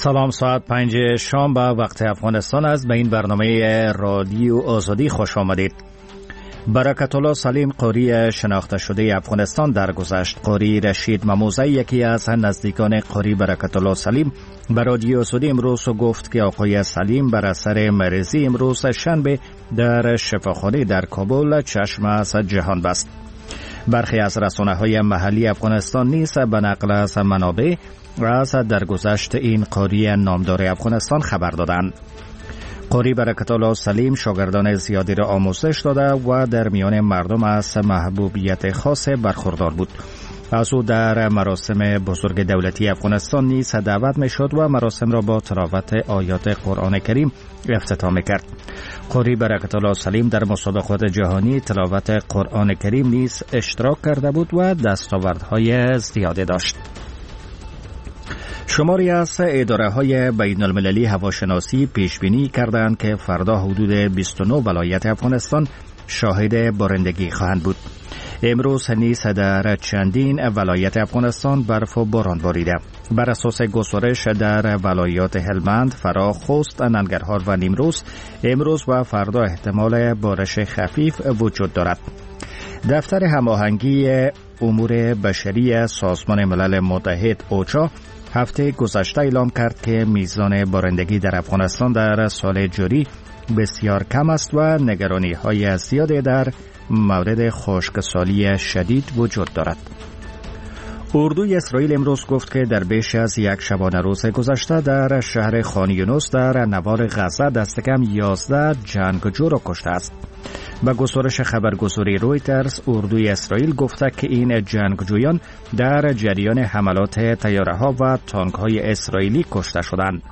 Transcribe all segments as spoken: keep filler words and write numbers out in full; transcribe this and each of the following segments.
سلام، ساعت پنج شام به وقت افغانستان است. به این برنامه رادیو آزادی خوش آمدید. برکت الله سلیم، قاری شناخته شده افغانستان درگذشت. قاری رشید مموزه، یکی از نزدیکان قاری برکت الله سلیم، به رادیو آزادی امروز گفت که آقای سلیم بر اثر مریضی امروز شنبه در شفاخانه در کابل چشم از جهان بست. برخی از رسانه‌های محلی افغانستان نیز به نقل از منابع از درگذشت این قاری نامدار افغانستان خبر دادند. قاری برکت الله سلیم شاگردان زیادی را آموزش داده و در میان مردم از محبوبیت خاص برخوردار بود. از او در مراسم بزرگ دولتی افغانستان نیز دعوت می شد و مراسم را با تلاوت آیات قرآن کریم افتتاح می کرد. قاری برکت الله سلیم در مسابقات جهانی تلاوت قرآن کریم نیز اشتراک کرده بود و دستاوردهای زیادی داشت. شماری از اداره‌های بین المللی هواشناسی پیش بینی کردند که فردا حدود بیست و نه ولایت افغانستان شاهد بارندگی خواهند بود. امروز نیز در چندین ولایت افغانستان برف و باران باریده. بر اساس گزارش در ولایات هلمند، فراه، خوست، ننگرهار و نیمروز امروز و فردا احتمال بارش خفیف وجود دارد. دفتر هماهنگی امور بشری سازمان ملل متحد اوچا هفته گذشته اعلام کرد که میزان بارندگی در افغانستان در سال جاری بسیار کم است و نگرانی‌های زیادی در مورد خشکسالی شدید وجود دارد. اردوی اسرائیل امروز گفت که در بیش از یک شبانه روز گذشته در شهر خان یونس در نوار غزه دست کم یازده جنگجو را کشته است. با گزارش خبرگزاری رویترز، اردوی اسرائیل گفته که این جنگجویان در جریان حملات طیاره‌ها و تانک‌های اسرائیلی کشته شدند.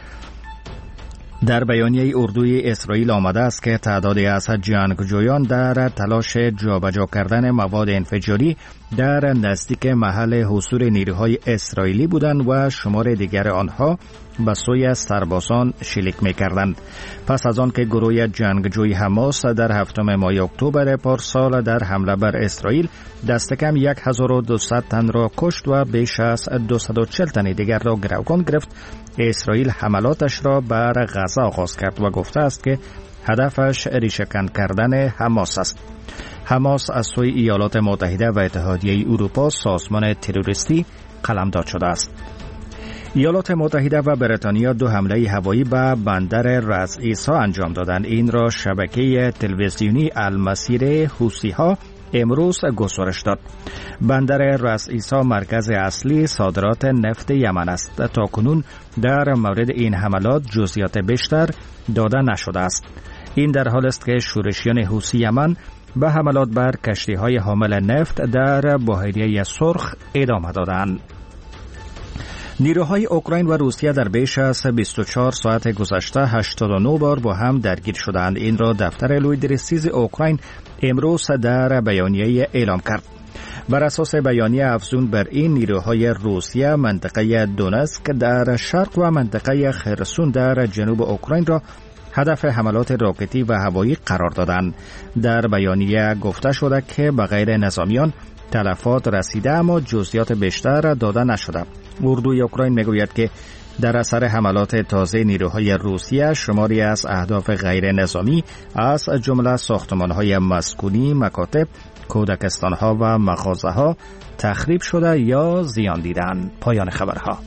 در بیانیه اردوی اسرائیل آمده است که تعدادی از جنگجویان در تلاش جابجا کردن مواد انفجاری در نزدیک محل حضور نیروهای اسرائیلی بودند و شمار دیگر آنها به سوی سربازان شلیک می‌کردند. پس از آن که گروه جنگجوی حماس در هفتم ماه اکتبر پارسال در حمله بر اسرائیل دست کم هزار و دویست تن را کشت و بیش از دویست و چهل تن دیگر را گروگان گرفت، اسرائیل حملاتش را بر غزه آغاز کرد و گفته است که هدفش ریشه‌کن کردن حماس است. حماس از سوی ایالات متحده و اتحادیه اروپا سازمان تروریستی قلمداد شده است. ایالات متحده و بریتانیا دو حمله هوایی به بندر رأس عیسی انجام دادند. این را شبکه تلویزیونی المسیر حوثی‌ها امروز گزارش داد. بندر رأس عیسی مرکز اصلی صادرات نفت یمن است. تاکنون در مورد این حملات جزئیات بیشتر داده نشده است. این در حال است که شورشیان حوثی یمن به حملات بر کشتی‌های حامل نفت در بحیره سرخ ادامه دادند. نیروهای اوکراین و روسیه در بیش از بیست و چهار ساعت گذشته هشتاد و نه بار با هم درگیر شدند. این را دفتر لویدرسیز اوکراین امروز در بیانیه اعلام کرد. بر اساس بیانیه افزون بر این، نیروهای روسیه منطقه دونسک در شرق و منطقه خرسون در جنوب اوکراین را هدف حملات راکتی و هوایی قرار دادند. در بیانیه گفته شده که به غیر نظامیان تلفات رسیده اما جزئیات بیشتر داده نشده. اردوی اوکراین میگوید که در اثر حملات تازه نیروهای روسیه شماری از اهداف غیر نظامی از جمله ساختمان‌های مسکونی، مکاتب، کودکستان‌ها و مغازه‌ها تخریب شده یا زیان دیدند. پایان خبرها.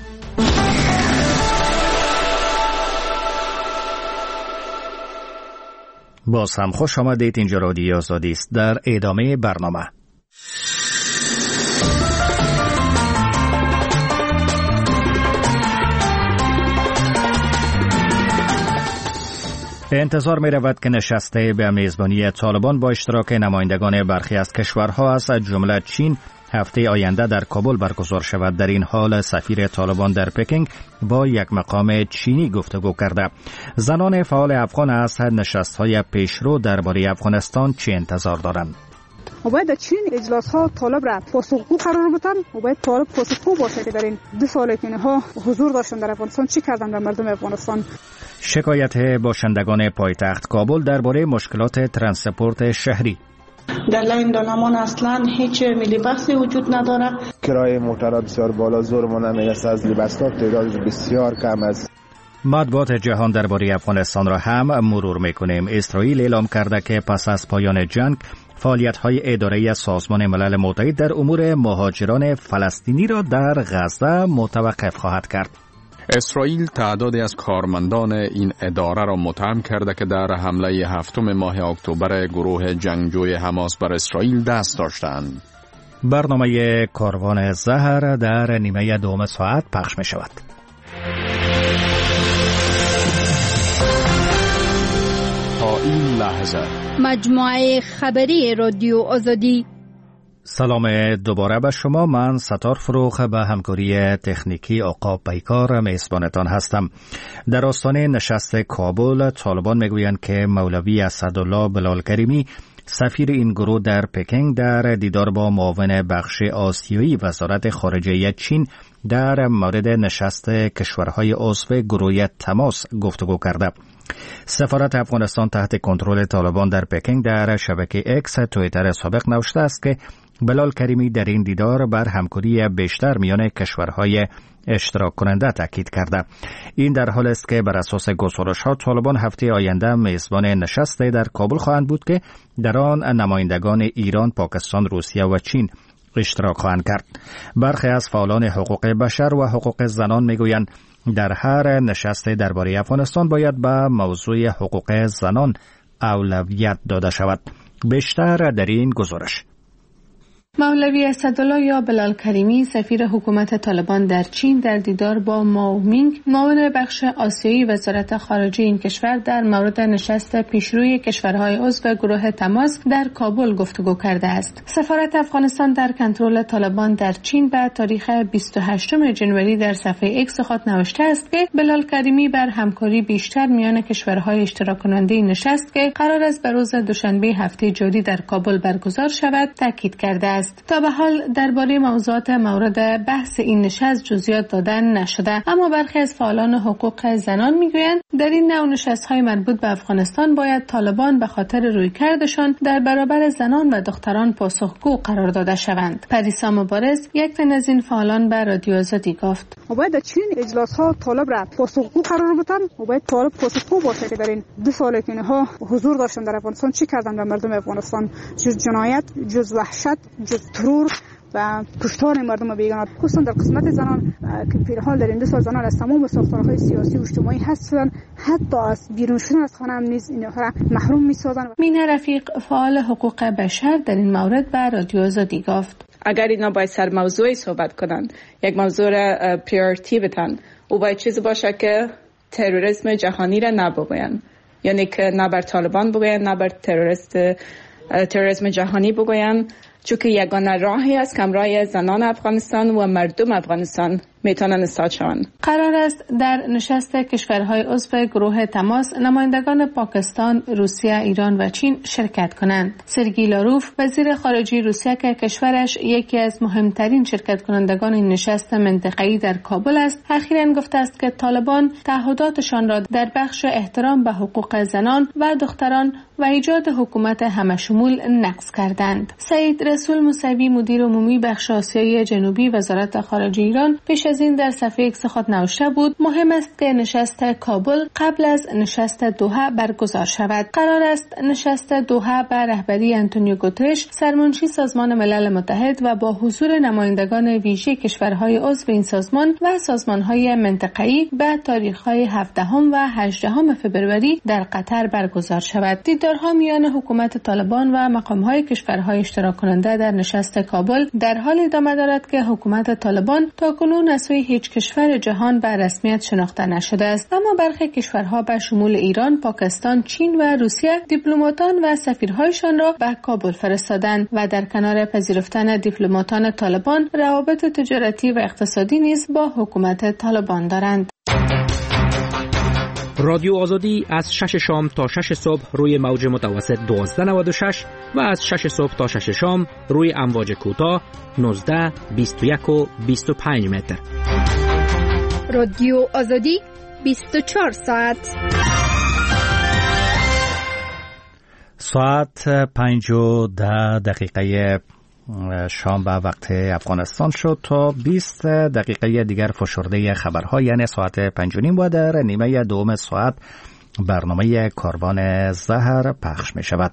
باز هم خوش آمدید. اینجا رادیو آزادی است. در ادامه برنامه انتظار می رود که نشسته به میزبانی طالبان با اشتراک نمایندگان برخی از کشورها از جمله چین هفته آینده در کابل برگزار شود. در این حال سفیر طالبان در پکینگ با یک مقام چینی گفتگو کرده. زنان فعال افغان از نشست‌های پیشرو درباره افغانستان چه انتظار دارند؟ و باید در چین اجلاس ها طالب را پاسخگو قرار بدن و باید طالب پاسخگو باشه که در این دو سالی که اینها حضور داشتن در افغانستان چی کردن به مردم افغانستان. شکایت باشندگان پایتخت کابل درباره مشکلات ترانسپورت شهری. در لین دالمان اصلا هیچ ملی بحثی وجود نداره. کرایه موتورها بسیار بالا، زور ما نمیرسه، از لباس‌ها تعدادش بسیار کم است. مطبوعات جهان درباره افغانستان را هم مرور میکنیم. اسرائیل اعلام کرده که پس از پایان جنگ فعالیت‌های اداری سازمان ملل متحد در امور مهاجران فلسطینی را در غزه متوقف خواهد کرد. اسرائیل تعدادی از کارمندان این اداره را متهم کرده که در حمله هفتم ماه اکتبر گروه جنگجوی حماس بر اسرائیل دست داشتند. برنامه کاروان زهر در نیمه دوم ساعت پخش می شود. تا این لحظه مجموعه خبری رادیو آزادی. سلام دوباره به شما. من ستار فروخ به همکاری تکنیکی عقاب پیکار میزبانتان هستم. در آستان نشست کابل طالبان میگویند که مولوی اسدالله بلال کریمی سفیر این گروه در پکینگ در دیدار با معاون بخش آسیایی وزارت خارجه چین در مورد نشست کشورهای عضو گروه تماس گفتگو کرده. سفارت افغانستان تحت کنترل طالبان در پکینگ در شبکه اکس توییتر سابق نوشته است که بلال کریمی در این دیدار بر همکاری بیشتر میان کشورهای اشتراک کننده تاکید کرده. این در حال است که بر اساس گزارش‌ها طالبان هفته آینده میزبان نشست در کابل خواهند بود که در آن نمایندگان ایران، پاکستان، روسیه و چین اشتراک خواهند کرد. برخی از فعالان حقوق بشر و حقوق زنان میگویند در هر نشست درباره افغانستان باید به موضوع حقوق زنان اولویت داده شود. بیشتر در این گزارش. مولوی اسدالله یا بلال کریمی سفیر حکومت طالبان در چین در دیدار با ماو مینگ معاون بخش آسیایی وزارت خارجه این کشور در مورد نشست پیشروی کشورهای عضو گروه تماس در کابل گفتگو کرده است. سفارت افغانستان در کنترل طالبان در چین به تاریخ بیست و هشتم ژانویه در صفحه ایکس خود نوشته است که بلال کریمی بر همکاری بیشتر میان کشورهای اشتراک کننده نشست که قرار است به روز دوشنبه هفته جاری در کابل برگزار شود تاکید کرده است. تا به حال درباره موضوعات مورد بحث این نشست جزئیات دادن نشده، اما برخی از فعالان حقوق زنان میگویند در این نوع نشست‌های مربوط به افغانستان باید طالبان به خاطر رویکردشان در برابر زنان و دختران پاسخگو قرار داده شوند. پریسا مبارز یک تن از این فعالان به رادیو آزادی گفت: باید در چنین اجلاس‌ها طالب را پاسخگو قرار بدن و باید طالب پاسخگو باشه که در این دو سال که اینها حضور داشتن در افغانستان چی کردن به مردم افغانستان، جز جنایت، جز وحشت، جز ترور و کشتار مردم بیگانه، خصوصا در قسمت زنان که به حال در این دو سال زنان از تمام ساختارهای سیاسی و اجتماعی هستند، حتی از بیرون شدن از خانه هم نیز اینها را محروم می‌سازند. مینه رفیق فعال حقوق بشر در این مورد به رادیو آزادی گفت: اگر اینا باید سر موضوعی صحبت کنند، یک موضوع را پریورتی بدن، او باید چیزی باشه که تروریسم جهانی را نبگوین، یعنی که نه بر طالبان بگوین نه بر تروریست تروریسم جهانی بگوین، چون که یگانه راهی است که راه زنان افغانستان و مردم افغانستان میتونن نسات شوند. قرار است در نشست کشورهای عضو گروه تماس نمایندگان پاکستان، روسیه، ایران و چین شرکت کنند. سرگئی لاروف وزیر خارجه روسیه که کشورش یکی از مهمترین شرکت کنندگان این نشست منطقه‌ای در کابل است، اخیراً گفته است که طالبان تعهداتشان را در بخش احترام به حقوق زنان و دختران و ایجاد حکومت همشمول نقض کردند. سعید رسول موسوی مدیر عمومی بخش آسیای جنوبی وزارت خارجه ایران پیش از این در صفحه ایکس خود نوشته بود: مهم است که نشست کابل قبل از نشست دوحه برگزار شود. قرار است نشست دوحه به رهبری آنتونیو گوترش سرمنشی سازمان ملل متحد و با حضور نمایندگان ویژه کشورهای عضو این سازمان و سازمانهای منطقه‌ای به تاریخ‌های هفدهم و هجدهم فوریه در قطر برگزار شود. دیدارها میان حکومت طالبان و مقام‌های کشورهای اشتراک کننده در نشست کابل در حال ادامه دارد که حکومت طالبان تاکنون از سوی هیچ کشور جهان به رسمیت شناخته نشده است، اما برخی کشورها به شمول ایران، پاکستان، چین و روسیه دیپلماتان و سفیرهایشان را به کابل فرستادند و در کنار پذیرفتن دیپلماتان طالبان روابط تجارتی و اقتصادی نیز با حکومت طالبان دارند. رادیو آزادی از شش شام تا شش صبح روی موج متوسط دوازده نود و شش و از شش صبح تا شش شام روی امواج کوتاه نوزده، بیست و یک و بیست و پنج متر. رادیو آزادی بیست و چهار ساعت. ساعت پنج و ده دقیقه شام به وقت افغانستان شد. تا بیست دقیقه دیگر فشرده خبرها، یعنی ساعت پنج و نیم و در نیمه دوم ساعت برنامه کاروان زهر پخش می شود.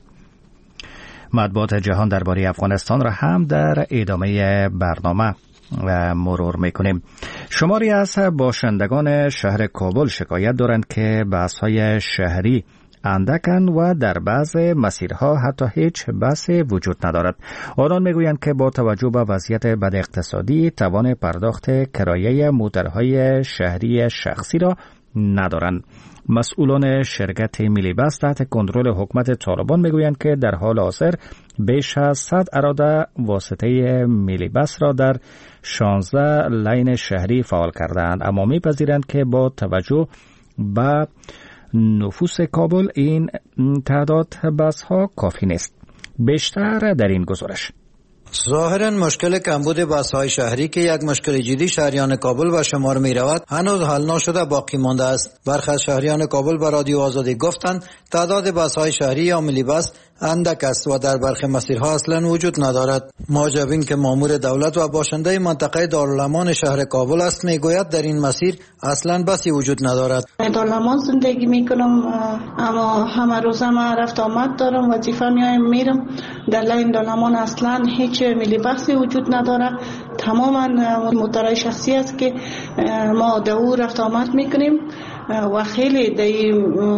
مطبوعات جهان درباره افغانستان را هم در ادامه برنامه مرور میکنیم. شماری از باشندگان شهر کابل شکایت دارند که بس‌های شهری اندکن و در بعض مسیرها حتی هیچ بسی وجود ندارد. آنان میگویند که با توجه به وضعیت بد اقتصادی توان پرداخت کرایه موترهای شهری شخصی را ندارند. مسئولان شرکت ملی بس تحت کنترل حکومت طالبان میگویند که در حال حاضر بیش از صد اراده واسطه ملی بس را در شانزده لین شهری فعال کردند، اما میپذیرند که با توجه به نفوس کابل این تعداد بس ها کافی نیست. بیشتر در این گزارش. ظاهراً مشکل کمبود بس‌های شهری که یک مشکل جدی شهریان کابل و شمار می رود هنوز حل نشده باقی مانده است. برخی از شهریان کابل به رادیو آزادی گفتند تعداد بس‌های شهری یا ملی بس اندک است و در برخی مسیرها اصلا وجود ندارد. ماجبین که مامور دولت و باشنده منطقه دارالامان شهر کابل است میگوید در این مسیر اصلا بسی وجود ندارد. دارالامان زندگی میکنم، اما همه روزه من رفت آمد دارم، وظیفه میایم میرم. در لین دارالامان اصلا هیچ ملی بسی وجود نداره، تماما موترهای شخصی است که ما دو رفت آمد میکنیم و خیلی در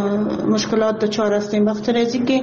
مشکلات دچار هستیم. بخاطر از اینکه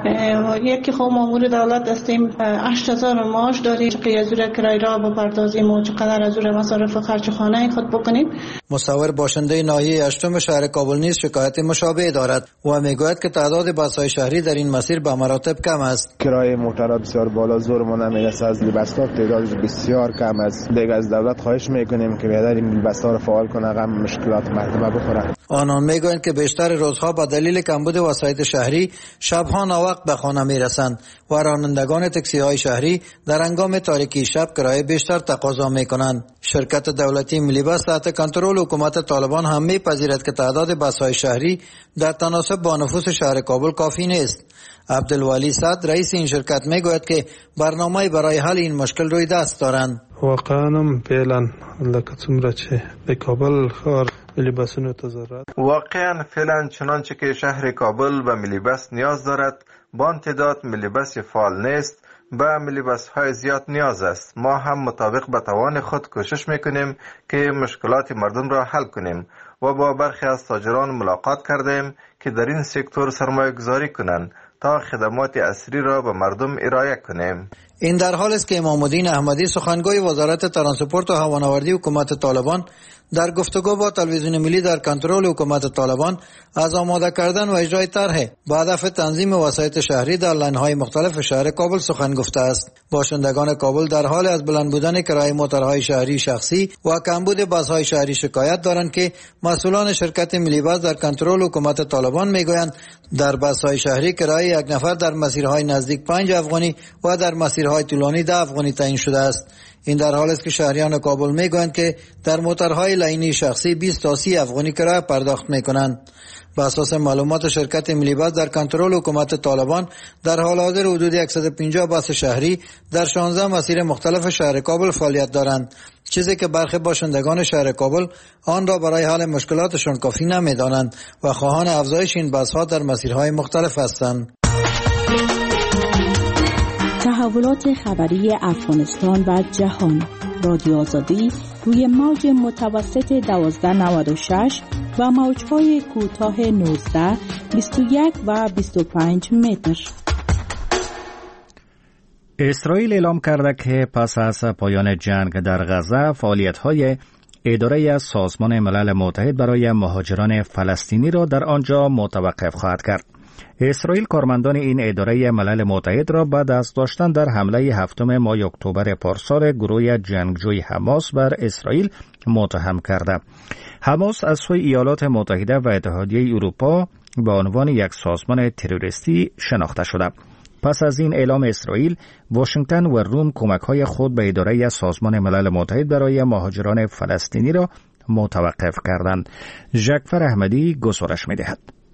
یکی خب مامور دولت هستیم، هشت هزار معاش داریم، چقدر از اون کرایه را بپردازیم و چقدر از اون مصارف خرج خانه خود بکنیم. مصور باشنده ناحیه هشتم شهر کابل نیز شکایت مشابه دارد و میگوید که تعداد بس‌های شهری در این مسیر به مراتب کم است. کرایه موترها بسیار بالا، زورمون نمیرسه. از لیبستار تعدادش بسیار کم است. دیگه از دولت خواهش میکنیم که بیادر این لیبستار رو فعال کنه، غم مشکلات مردم بخوره. آنان میگویند که بیشتر روزها به دلیل کمبود وسایط شهری شبها ناوقت به خانه میرسند و رانندگان تاکسی های شهری در هنگام تاریکی شب کرایه بیشتر تقاضا میکنند. شرکت دولتی ملی بس تحت کنترل حکومت طالبان هم میپذیرد که تعداد بس های شهری در تناسب با نفوس شهر کابل کافی نیست. عبدالولی صد رئیس این شرکت میگوید که برنامه برای حل این مشکل روی دست دارند. واقعا فعلا لکه څومره چې د کابل ښار ملی بسونو ته ضرورت واقعا فعلا چنانچه که شهر کابل به ملی بس نیاز دارد، با آن تعداد ملی بس فعال نیست، به ملی بس های زیاد نیاز است. ما هم مطابق به توان خود کوشش میکنیم که مشکلات مردم را حل کنیم و با برخی از تاجران ملاقات کردیم که در این سکتور سرمایه گذاری کنند تا خدمات عصری را به مردم ارائه کنیم. این در حال است که امام الدین احمدی سخنگوی وزارت ترانسپورت و هوانوردی حکومت طالبان در گفتگو با تلویزیون ملی در کنترل حکومت طالبان از آماده کردن و اجرای طرح با هدف تنظیم وسایط شهری در لایه‌های مختلف شهر کابل سخن گفته است. باشندگان کابل در حال از بلند بودن کرایه موترهای شهری شخصی و کمبود بس‌های شهری شکایت دارند که مسئولان شرکت ملی بس در کنترل حکومت طالبان میگویند در بس‌های شهری کرایه یک نفر در مسیرهای نزدیک پنج افغانی و در مسیرهای طولانی ده افغانی تعیین شده است. این در حالی است که شهریان کابل میگویند که در موترهای لاینی شخصی بیست تا سی افغانی کرایه پرداخت میکنند. بر اساس معلومات شرکت ملی بس در کنترل حکومت طالبان در حال حاضر حدود صد و پنجاه بس شهری در شانزده مسیر مختلف شهر کابل فعالیت دارند، چیزی که برخی باشندگان شهر کابل آن را برای حل مشکلاتشان کافی نمیدانند و خواهان افزایش این بس‌ها در مسیرهای مختلف هستند. تحولات خبری افغانستان و جهان، رادیو آزادی روی موج متوسط دوازده نود و شش و موج‌های کوتاه نوزده، بیست و یک و بیست و پنج متر. اسرائیل اعلام کرده که پس از پایان جنگ در غزه فعالیت‌های اداره از سازمان ملل متحد برای مهاجران فلسطینی را در آنجا متوقف خواهد کرد. اسرائیل کارمندان این اداره ملل متحد را بعد از داشتن در حمله هفتم ماه اکتبر پارسال گروه جنگجوی حماس بر اسرائیل متهم کرده. حماس از سوی ایالات متحده و اتحادیه اروپا به عنوان یک سازمان تروریستی شناخته شده. پس از این اعلام اسرائیل، واشنگتن و روم کمک‌های خود به اداره سازمان ملل متحد برای مهاجران فلسطینی را متوقف کردند. ژکفر احمدی گزارش می‌دهد.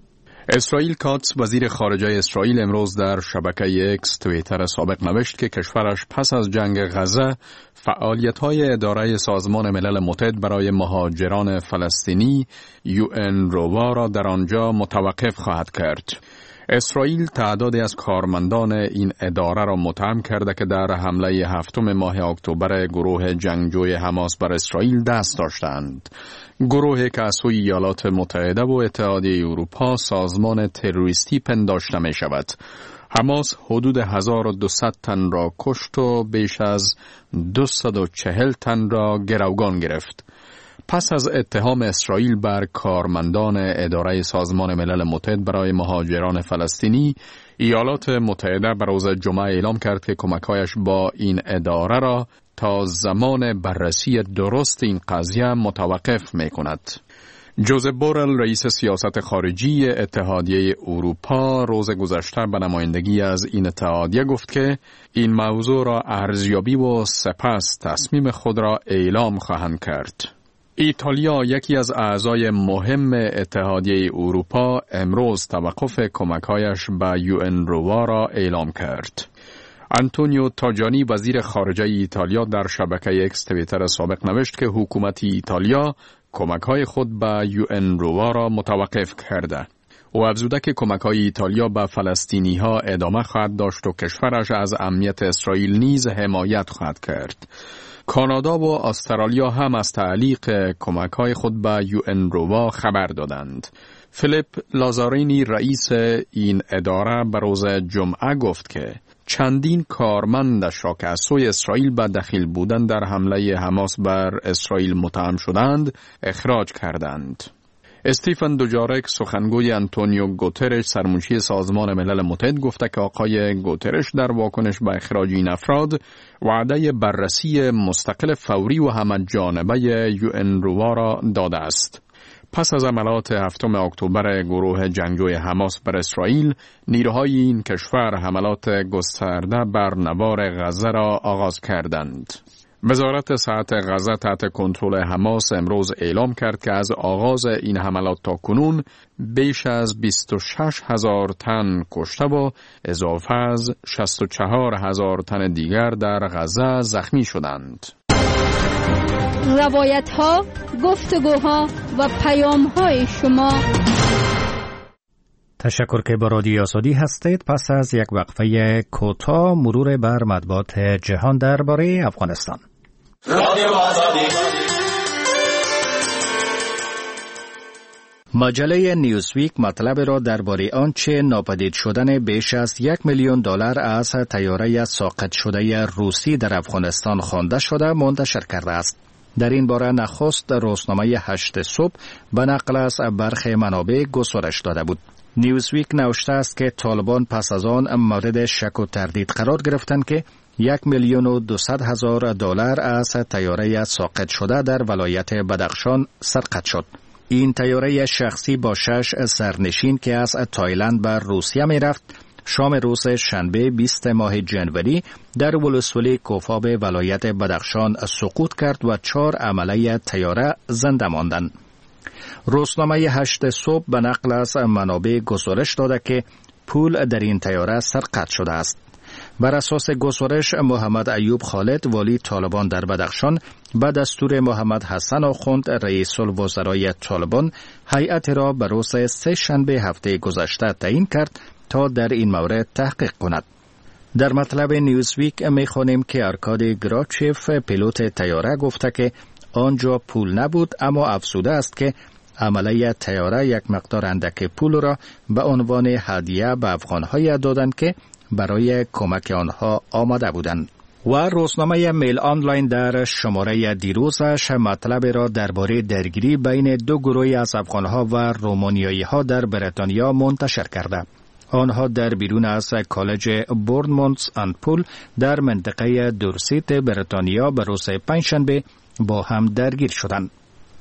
اسرائیل کاتس وزیر خارجه اسرائیل امروز در شبکه اکس توییتر سابق نوشت که کشورش پس از جنگ غزه فعالیت‌های اداره سازمان ملل متحد برای مهاجران فلسطینی یو ان روا را در آنجا متوقف خواهد کرد. اسرائیل تعدادی از کارمندان این اداره را متهم کرده که در حمله هفتم ماه اکتبر گروه جنگجوی حماس بر اسرائیل دست داشتند. گروهی که از سوی ایالات متحده و اتحادیه اروپا سازمان تروریستی پنداشته می شود. حماس حدود هزار و دویست تن را کشت و بیش از دویست و چهل تن را گروگان گرفت. پس از اتهام اسرائیل بر کارمندان اداره سازمان ملل متحد برای مهاجران فلسطینی، ایالات متحده بر روز جمعه اعلام کرد که کمک‌هایش با این اداره را تا زمان بررسی درست این قضیه متوقف می‌کند. جوزف بورل رئیس سیاست خارجی اتحادیه اروپا روز گذشته به نمایندگی از این اتحادیه گفت که این موضوع را ارزیابی و سپس تصمیم خود را اعلام خواهند کرد. ایتالیا یکی از اعضای مهم اتحادیه اروپا امروز توقف کمک‌هایش به یو ان روا را اعلام کرد. آنتونیو تاجانی وزیر خارجه ایتالیا در شبکه اکس توییتر سابق نوشت که حکومت ایتالیا کمک‌های خود به یو ان روا را متوقف کرده. او افزوده که کمک‌های ایتالیا به فلسطینی‌ها ادامه خواهد داشت و کشورش از امنیت اسرائیل نیز حمایت خواهد کرد. کانادا و استرالیا هم از تعلیق کمک‌های خود به یو ان روا خبر دادند. فیلیپ لازارینی رئیس این اداره به روز جمعه گفت که چندین کارمندش را که از سوی اسرائیل به دخیل بودن در حمله حماس بر اسرائیل متهم شدند اخراج کردند. استیفن دوجارک سخنگوی آنتونیو گوترش سرمنشی سازمان ملل متحد گفته که آقای گوترش در واکنش به اخراج این افراد وعده بررسی مستقل فوری و همه‌جانبه یو ان روا را داده است. پس از عملیات هفتم اکتبر گروه جنگجوی حماس بر اسرائیل، نیروهای این کشور حملات گسترده بر نوار غزه را آغاز کردند. وزارت صحت غزه تحت کنترل حماس امروز اعلام کرد که از آغاز این حملات تا کنون بیش از بیست و شش هزار تن کشته و اضافه از شصت و چهار هزار تن دیگر در غزه زخمی شدند. روایت ها، گفتگوها و پیام های شما. تشکر که با رادیو آزادی هستید. پس از یک وقفه کوتاه مرور بر مطبوعات جهان درباره افغانستان. رادیو آزادی. مجله نیوزویک مطلب را درباره آنچه ناپدید شدن بیش از یک میلیون دلار از طیاره ساقط شده روسی در افغانستان خوانده شده منتشر کرده است. در این باره نخست روزنامه هشت صبح به نقل از برخی منابع گزارش داده بود. نیوزویک نوشته است که طالبان پس از آن مورد شک و تردید قرار گرفتند که یک میلیون و دویست هزار دلار از طیاره ساقط شده در ولایت بدخشان سرقت شد. این طیاره شخصی با شش سرنشین که از تایلند به روسیه می رفت شام روز شنبه بیست ماه جنوری در ولسوالی کوفاب ولایت بدخشان سقوط کرد و چهار عمله طیاره زنده ماندند. روزنامه هشت صبح به نقل از منابع گزارش داده که پول در این طیاره سرقت شده است. بر اساس گزارش محمد ایوب خالد والی طالبان در بدخشان به دستور محمد حسن آخوند رئیس الوزرای طالبان هیئت را به روز سه شنبه هفته گذشته تعیین کرد تا در این مورد تحقیق کند. در مطلب نیوزویک می‌خوانیم که ارکادی گراچیف پیلوت طیاره گفته که آنجا پول نبود، اما افزوده است که عمله طیاره یک مقدار اندک پول را به عنوان هدیه به افغان‌های دادند که برای کمک آنها آماده بودند. و روزنامه میل آنلاین در شماره دیروزش مطلب را درباره درگیری بین دو گروه از افغان‌ها و رومانیایی‌ها در بریتانیا منتشر کرده. آنها در بیرون از کالج بورنموث اند پول در منطقه دورسیت بریتانیا به روز پنجشنبه با هم درگیر شدند.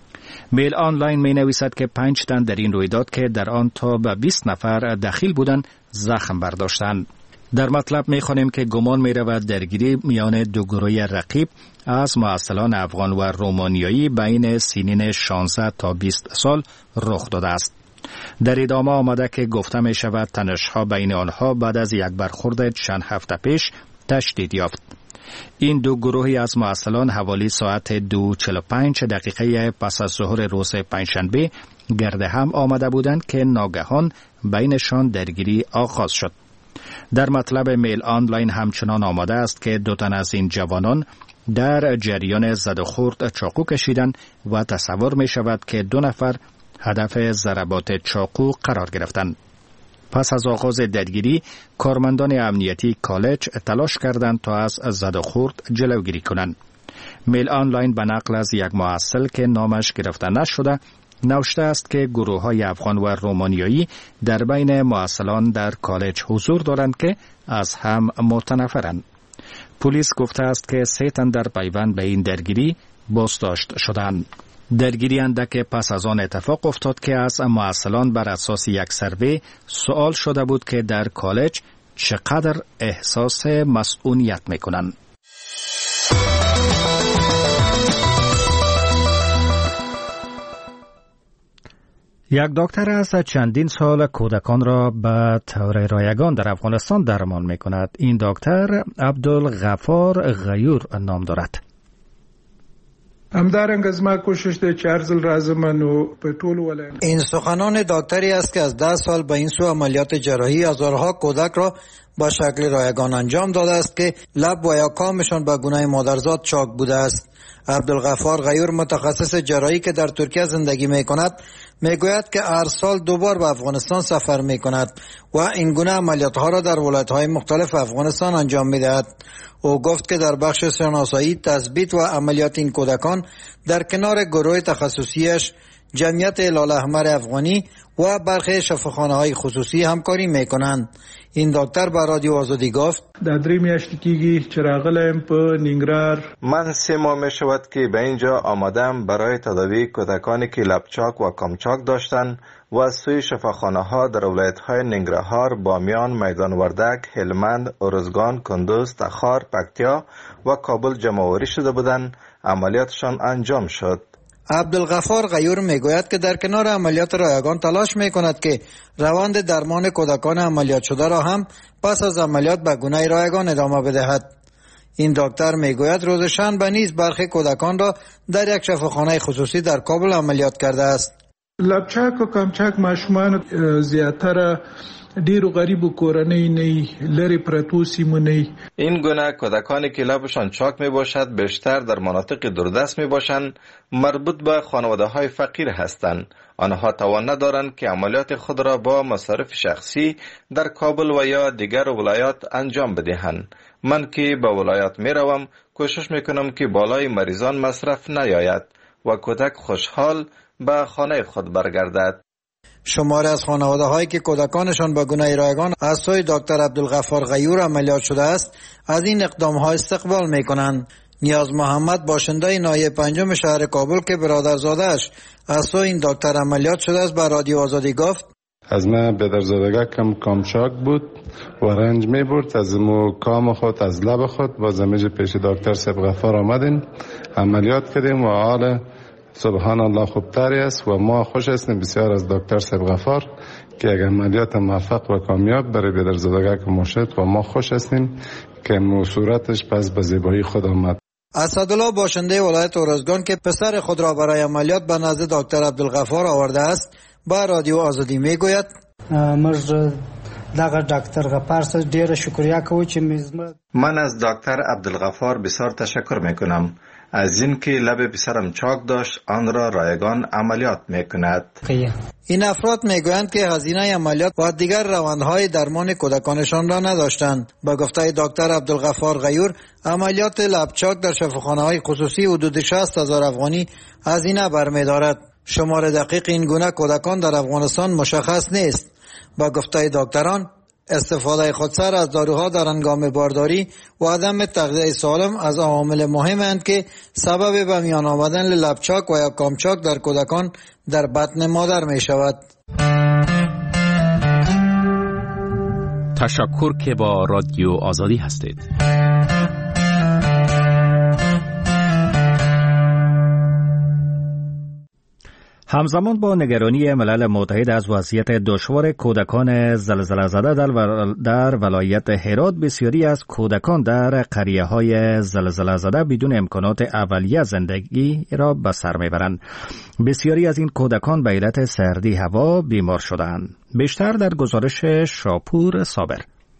میل آنلاین می نویسد که پنج تن در این رویداد که در آن تا به بیست نفر دخیل بودند زخم برداشتند. در مطلب می خوانیم که گمان می رود درگیری میان دو گروه رقیب از معسلان افغان و رومانیایی بین سنین شانزده تا بیست سال رخ داده است. در ادامه آمده که گفته می شود تنش‌ها بین آنها بعد از یک برخورد چند هفته پیش تشدید یافت. این دو گروهی از معسلان حوالی ساعت دو چهل و پنج دقیقه پس از ظهر روز پنجشنبه گرد هم آمده بودند که ناگهان بینشان درگیری آغاز شد. در مطلب میل آنلاین همچنان آمده است که دو تن از این جوانان در جریان زد و خورد چاقو کشیدند و تصور می شود که دو نفر هدف ضربات چاقو قرار گرفتند. پس از آغاز درگیری کارمندان امنیتی کالج تلاش کردند تا از زد و خورد جلوگیری کنند. میل آنلاین به نقل از یک معسل که نامش گرفته نشده نوشته است که گروه های افغان و رومانیایی در بین معسلان در کالج حضور دارند که از هم متنفرند. پلیس گفته است که سه تن در پیوند به این درگیری بازداشت شدند. درگیری اندک پس از آن اتفاق افتاد که از معسلان بر اساس یک سروی سوال شده بود که در کالج چقدر احساس مسئولیت میکنند. یک دکتر از چندین سال کودکان را به طور رایگان در افغانستان درمان می کند. این دکتر عبدالغفار غیور نام دارد. همدارنګه زما کوشش دی چې ارزل رازمنو په ټول ولایت. این سخنان دکتری است که از ده سال به این سو عملیات جراحی هزارها کودک را با شکل رایگان انجام داده است که لب و یا کامشان به گونه مادرزاد چاک بوده است. عبدالغفار غیور متخصص جراحی که در ترکیه زندگی می کند می گوید که هر سال دوبار به افغانستان سفر می کند و این گونه عملیات ها را در ولایت های مختلف افغانستان انجام می دهد. او گفت که در بخش شناسایی، تثبیت و عملیات این کودکان در کنار گروه تخصصیش جمعیت هلال احمر افغانی و برخی شفاخانه های خصوصی همکاری می کنند. این دکتر به رادیو آزادی گفت در درې میاشتې کېږي چې راغلم په ننګرهار. من سه ماه می شود که به اینجا آمدم برای تداوی کودکانی که لبچاک و کامچاک داشتند و سوی شفاخانه ها در ولایت های ننگرهار، بامیان، میدان وردک، هلمند، ارزگان، کندوز، تخار، پکتیا و کابل جمع‌آوری شده بودند. عملیاتشان انجام شد. عبدالغفار غیور میگوید که در کنار عملیات رایگان تلاش میکند که روند درمان کودکان عملیات شده را هم پس از عملیات به گونه رایگان ادامه بدهد. این دکتر میگوید روز شنبه نیز برخی کودکان را در یک شفاخانه خصوصی در کابل عملیات کرده است. لبچاک و کمچاک ماشومان زیاتره ډیرو غریبو کورنۍ نه لري پرتو سیمو نه. این گونه کودکانی که لبشان چاک می باشد بیشتر در مناطق دوردست می باشند، مربوط به خانواده های فقیر هستند. آنها توان ندارند که عملیات خود را با مصارف شخصی در کابل و یا دیگر ولایات انجام بدهند. من که به ولایات می روم کوشش می کنم که بالای مریضان مصرف نیاید و کودک خوشحال به خانه خود برگردد. شماری از خانواده هایی که کودکانشان به گونه رایگان از سوی دکتر عبدالغفار غیور عملیات شده است از این اقدام ها استقبال می کنند. نیاز محمد باشنده ناحیه پنجم شهر کابل که برادرزاده‌اش از سوی این دکتر عملیات شده است به رادیو آزادی گفت از من پدرزادگکم کامچاک بود و رنج می برد. از مو کام خود از لب خود با زمج پیش دکتر سبغفار آمدیم، عملیات کردیم و حال سبحان الله خوبتری است و ما خوش هستیم بسیار از دکتر سبغفار که یک عملیات موفق و کامیاب برای پدرزادگک مرشد و ما خوش هستیم که صورتش پس به زیبایی خود آمد. اسدالله باشنده ولایت ارزگان که پسر خود را برای عملیات به نزد دکتر عبدالغفار آورده است با رادیو آزادی میگوید موږ دغه ډاکټر غفار سره ډیره شکریا کوو چې مزمه. من از دکتر عبدالغفار بسیار تشکر میکنم از این که لب پسرم چاک داشت آن را رایگان عملیات میکند. این افراد میگویند که هزینه عملیات و دیگر روندهای درمان کودکانشان را نداشتند. با گفته دکتر عبدالغفار غیور عملیات لبچاک در شفاخانه های خصوصی حدود شصت هزار افغانی هزینه برمیدارد. شمار دقیق این گونه کودکان در افغانستان مشخص نیست. با گفته دکتران استفاده خودسر از داروها در هنگام بارداری و عدم تغذیه سالم از عوامل مهمند که سبب به میان آمدن لبچاک و یا کامچاک در کودکان در بطن مادر می شود. تشکر که با رادیو آزادی هستید. همزمان با نگرانی ملل متحد از وضعیت دشوار کودکان زلزله زده در, ول... در ولایت هرات، بسیاری از کودکان در قریه‌های زلزله زده بدون امکانات اولیه زندگی را به سر میبرند. بسیاری از این کودکان به علت سردی هوا بیمار شدند. بیشتر در گزارش شاپور صابر.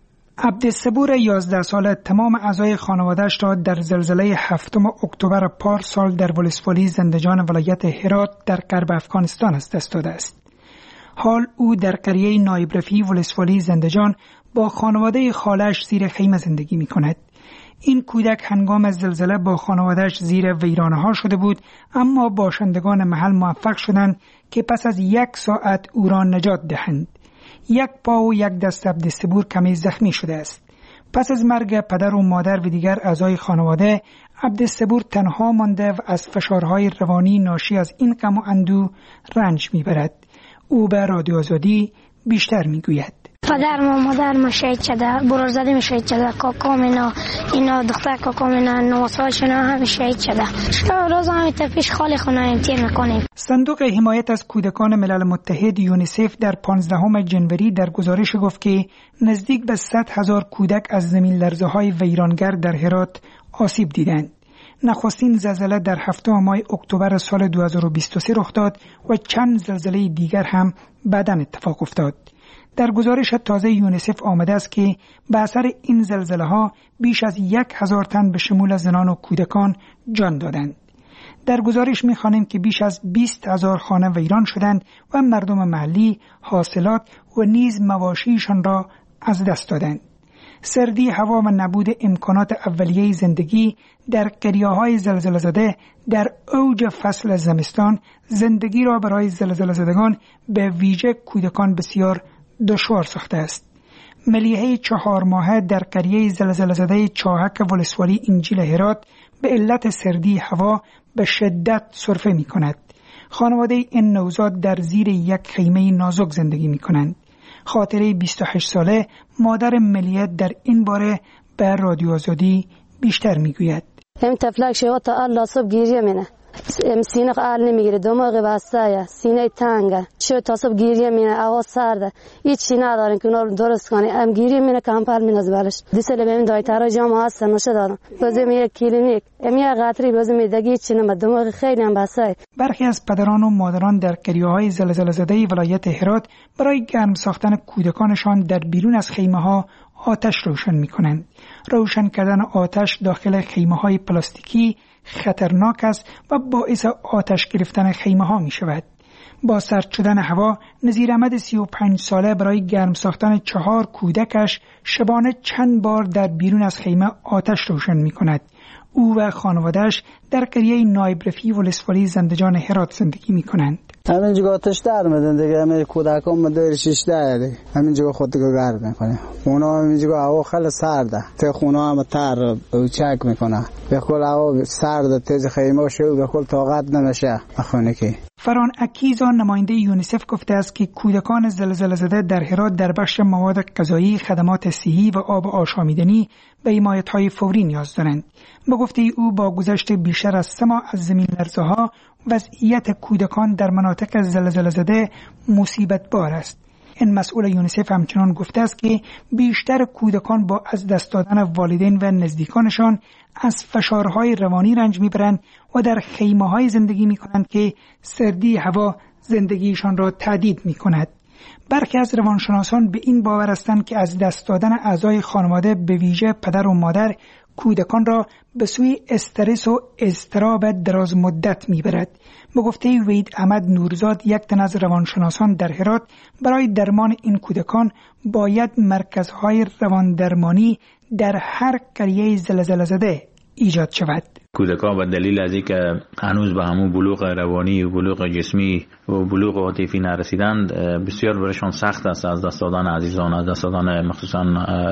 عبدالصبور یازده ساله تمام اعضای خانواده‌اش را در زلزله هفتم اکتبر پارسال در ولسوالی زندجان ولایت هرات در غرب افغانستان از دست داده است. حال او در قریه نایب رفیع ولسوالی زندجان با خانواده خاله‌اش زیر خیمه زندگی می‌کند. این کودک هنگام زلزله با خانواده‌اش زیر ویرانه‌ها شده بود، اما باشندگان محل موفق شدند که پس از یک ساعت او را نجات دهند. یک پا و یک دست عبدالصبور کمی زخمی شده است. پس از مرگ پدر و مادر و دیگر اعضای خانواده، عبدالصبور تنها مانده و از فشارهای روانی ناشی از این غم و اندوه رنج میبرد. او به رادیو آزادی بیشتر میگوید. پدر و مادر ما شهید شده، برادرزاده می شهید شده، کاکام اینا اینا دختر کاکام اینا نواسایشون هم شهید شده. شما روز هم تفیش خالی خونه امتحان میکنیم. صندوق حمایت از کودکان ملل متحد یونیسف در پانزدهم جنوری در گزارش گفت که نزدیک به صد هزار کودک از زمین لرزه‌های ویرانگر در هرات آسیب دیدند. نخستین زلزله در هفتم ماه اکتبر سال دو هزار و بیست و سه رخ داد و چند زلزله دیگر هم بعداً اتفاق افتاد. در گزارش تازه یونیسف آمده است که به اثر این زلزله ها بیش از یک هزار تن به شمول زنان و کودکان جان دادند. در گزارش می‌خوانیم که بیش از بیست هزار خانه ویران شدند و مردم محلی حاصلات و نیز مواشیشان را از دست دادند. سردی هوا و نبود امکانات اولیه زندگی در قریه‌های زلزله زده در اوج فصل زمستان زندگی را برای زلزله زدگان به ویژه کودکان بسیار دشوار ساخته است. ملیحه چهار ماهه در قریه زلزله زده چاهک ولسوالی انجیل هرات به علت سردی هوا به شدت سرفه می کند. خانواده این نوزاد در زیر یک خیمه نازک زندگی می کنند. خاطره بیست و هشت ساله مادر ملیحه در این باره به رادیو آزادی بیشتر می گوید. همین تفلک شما تا الله صبح گیریه مینه. سینه قال نمیگیره، دماغ بسته، سینه تنگه، شو تا صبح گیریه مینه، هوا سرده، هیچی ندارن که اونا رو درست کنی. ام گیریه مینه کمپل مینه از بالش. دیسل بهم دایترا جام هست نوشه دارم. بازم یک کلینیک، ام یک قطری بازم میدگی چی نم، دماغ خیلی هم بسته. برخی از پدران و مادران در قریه‌های زلزله زده ولایت هرات برای گرم ساختن کودکانشان در بیرون از خیمه‌ها آتش روشن می‌کنند. روشن کردن آتش داخل خیمه‌های پلاستیکی خطرناک است و باعث آتش گرفتن خیمه ها می شود. با سرد شدن هوا، نظیر احمد سی و پنج ساله برای گرم ساختن چهار کودکش شبانه چند بار در بیرون از خیمه آتش روشن می کند. او و خانوادهش در قریه نایب رفیع ولسوالی زندجان هرات زندگی می کنند. همین جگه آتش در میدن دیگه، همین کودکان مدر شش ده همین جگه خود دیگه گرم میکنه. اونا همین جگه هوا خیلی سرده، ته خونه هم تر چک میکنه. به کل هوا سرده، تیز خیمه شو به کل طاقت نمیشه اخونه کی. فران اکیزا نماینده یونیسف گفته است که کودکان زلزله زده در هرات در بخش مواد غذایی، خدمات صحی و آب آشامیدنی به حمایت‌های فوری نیاز دارند. به گفته او با گذشت بیشتر از سه ماه از زمین لرزه‌ها وضعیت کودکان در مناطق زلزله زده مصیبت بار است. این مسئول یونیسف همچنان گفته است که بیشتر کودکان با از دست دادن والدین و نزدیکانشان از فشارهای روانی رنج میبرند و در خیمه‌های زندگی میکنند که سردی هوا زندگیشان را تهدید میکند. برخی از روانشناسان به این باور هستند که از دست دادن اعضای خانواده به ویژه پدر و مادر کودکان را به سوی استرس و اضطراب دراز مدت میبرد. به گفته وید احمد نورزاد، یک تن از روانشناسان در هرات، برای درمان این کودکان باید مرکزهای روان درمانی در هر قریه زلزله زده ایجاد شود. کودکان به دلیل از اینکه هنوز به همون بلوغ روانی و بلوغ جسمی و بلوغ عاطفی نرسیدند، بسیار برایشان سخت است از دست دادن عزیزان، از دست دادن مخصوصا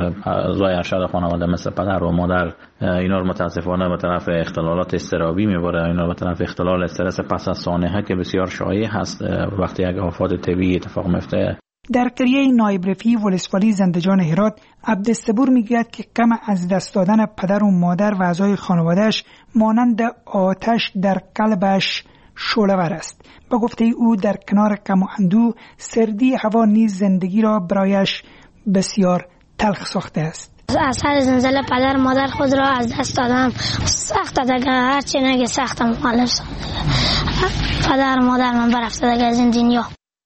اعضای ارشد خانواده مثل پدر و مادر. اینا رو متاسفانه به طرف اختلالات اضطرابی میبره، اینا رو به طرف اختلال استرس پس از سانحه که بسیار شایع هست وقتی یک آفات طبیعی اتفاق میفته. در قریه نایب رفیع ولسوالی زندجان هرات، عبدالصبور میگوید که غم از دست دادن پدر و مادر و اعضای خانواده‌اش مانند آتش در قلبش شعله‌ور است. با گفته او در کنار غم و اندوه سردی هوا نیز زندگی را برایش بسیار تلخ ساخته است. از سر زلزله پدر مادر خود را از دست دادم. سخت دیگه، هرچی نگه سختم مخالف. پدر مادر من برفته دیگه از این دنیا.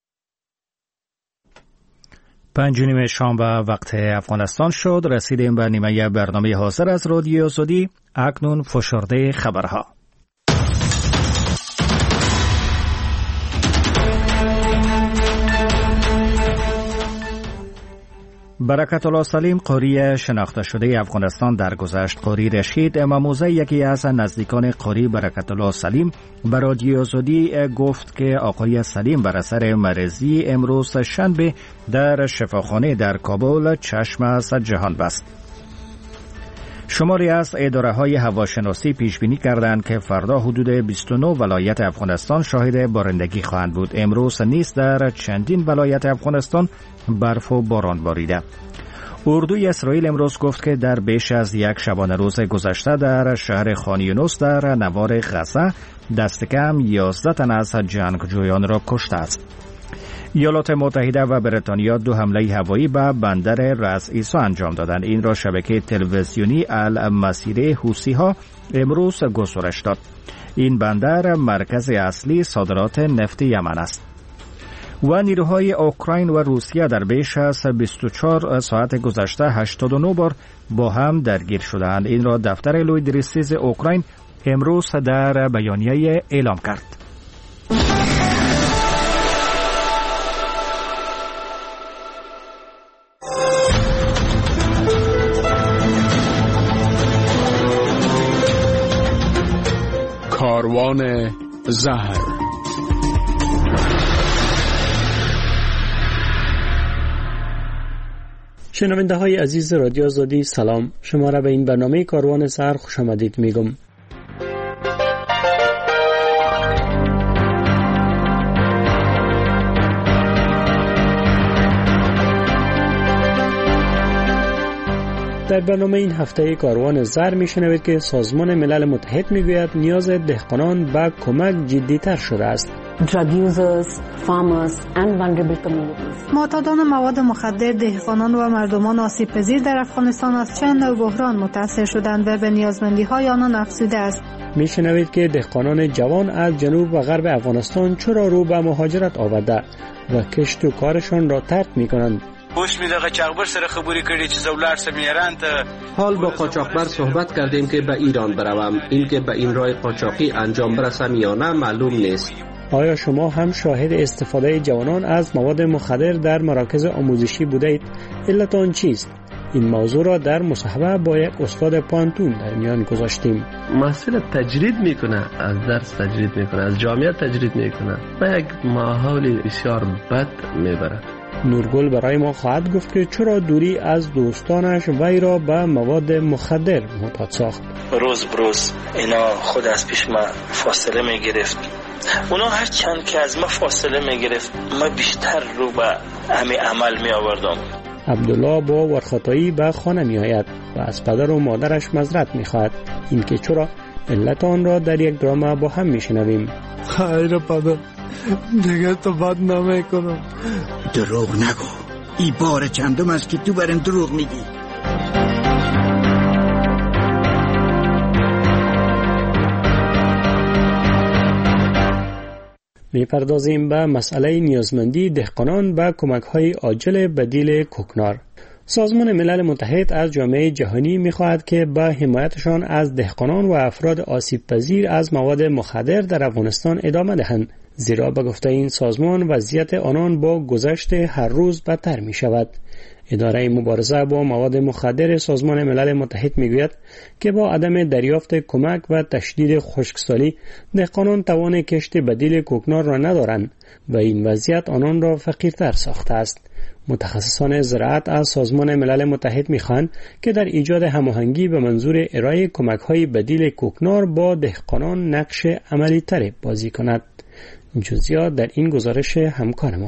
پنج و نیم شام به وقت افغانستان شد. رسیدیم به نیمه برنامه حاضر از رادیو آزادی. اکنون فشرده خبرها. برکت الله سلیم، قاری شناخته شده افغانستان درگذشت. قاری رشید اماموزه، یکی از نزدیکان قاری برکت الله سلیم، به رادیو آزادی گفت که آقای سلیم بر اثر مرضی امروز شنبه در شفاخانه در کابل چشم از جهان بست. شماری از اداره‌های هواشناسی پیش بینی کردند که فردا حدود بیست و نه ولایت افغانستان شاهد بارندگی خواهند بود. امروز نیز در چندین ولایت افغانستان برف و باران باریده. اردوی اسرائیل امروز گفت که در بیش از یک شبانه روز گذشته در شهر خان یونس در نوار غزه دست کم یازده تن از جنگجویان را کشته است. ایالات متحده و بریتانیا دو حمله هوایی به بندر رأس عیسی انجام دادند. این را شبکه تلویزیونی المسیره حوثی‌ها امروز گزارش داد. این بندر مرکز اصلی صادرات نفت یمن است. و نیروهای اوکراین و روسیه در بیش از بیست و چهار ساعت گذشته هشتاد و نه بار با هم درگیر شدند. این را دفتر لویدریسیز اوکراین امروز در بیانیه اعلام کرد. کاروان زهر. شنونده های عزیز رادیو آزادی، سلام. شما را به این برنامه کاروان زهر خوش آمدید میگم. در برنامه این هفته کاروان زر میشنوید که سازمان ملل متحد میگوید نیاز دهقانان به کمک جدی‌تر شده است. drug users, farmers and vulnerable communities. معتادان مواد مخدر، دهقانان و مردمان آسیب پذیر در افغانستان از چند نوع بحران متاثر شدند و به نیازمندی‌های آنان افزوده است. میشنوید که دهقانان جوان از جنوب و غرب افغانستان چرا رو به مهاجرت آورده و کشت و کارشان را ترک میکنند. اوس می دغه چاغبر سره خبرې کړې چې زولار سم ایران ته. حال با قاچاقبر صحبت کردیم که به ایران بروم. این که به این راه قاچاقی انجام برسم یا نه معلوم نیست. آیا شما هم شاهد استفاده جوانان از مواد مخدر در مراکز آموزشی بودید؟ علت آن چیست؟ این موضوع را در مصاحبه با یک استاد پانتون در میان گذاشتیم. محصول تجرید میکنه، از درس تجرید میکنه، از جامعه تجرید میکنه و یک ماحول بسیار بد میبره. نورگل برای ما خواهد گفت که چرا دوری از دوستانش وی را به مواد مخدر معتاد ساخت. روز بروز اینا خود از پیش ما فاصله می گرفت. اونا هر چند که از ما فاصله می گرفت ما بیشتر رو به همین عمل می آوردم. عبدالله با ورخطایی به خانه می آید و از پدر و مادرش معذرت می خواهد. این که چرا علت آن را در یک درام با هم می شنویم. خیر پدر، دیگه تو بد نمی کنم. دروغ نگو. ای بار چندم است که تو برم دروغ میگی. میپردازیم به مسئله نیازمندی دهقانان به کمک‌های عاجل بدیل کوکنار. سازمان ملل متحد از جامعه جهانی می‌خواهد که به حمایتشان از دهقانان و افراد آسیب پذیر از مواد مخدر در افغانستان ادامه دهند، زیرا به گفته این سازمان وضعیت آنان با گذشت هر روز بدتر می‌شود. اداره مبارزه با مواد مخدر سازمان ملل متحد میگوید که با عدم دریافت کمک و تشدید خشکسالی دهقانان توان کشت بدیل کوکنار را ندارند و این وضعیت آنان را فقیرتر ساخته است. متخصصان زراعت از سازمان ملل متحد میخواهند که در ایجاد هماهنگی به منظور ارائه کمک‌های بدیل کوکنار با دهقانان نقش عملی‌تر بازی کند. جزئیات در این گزارش همکار ما.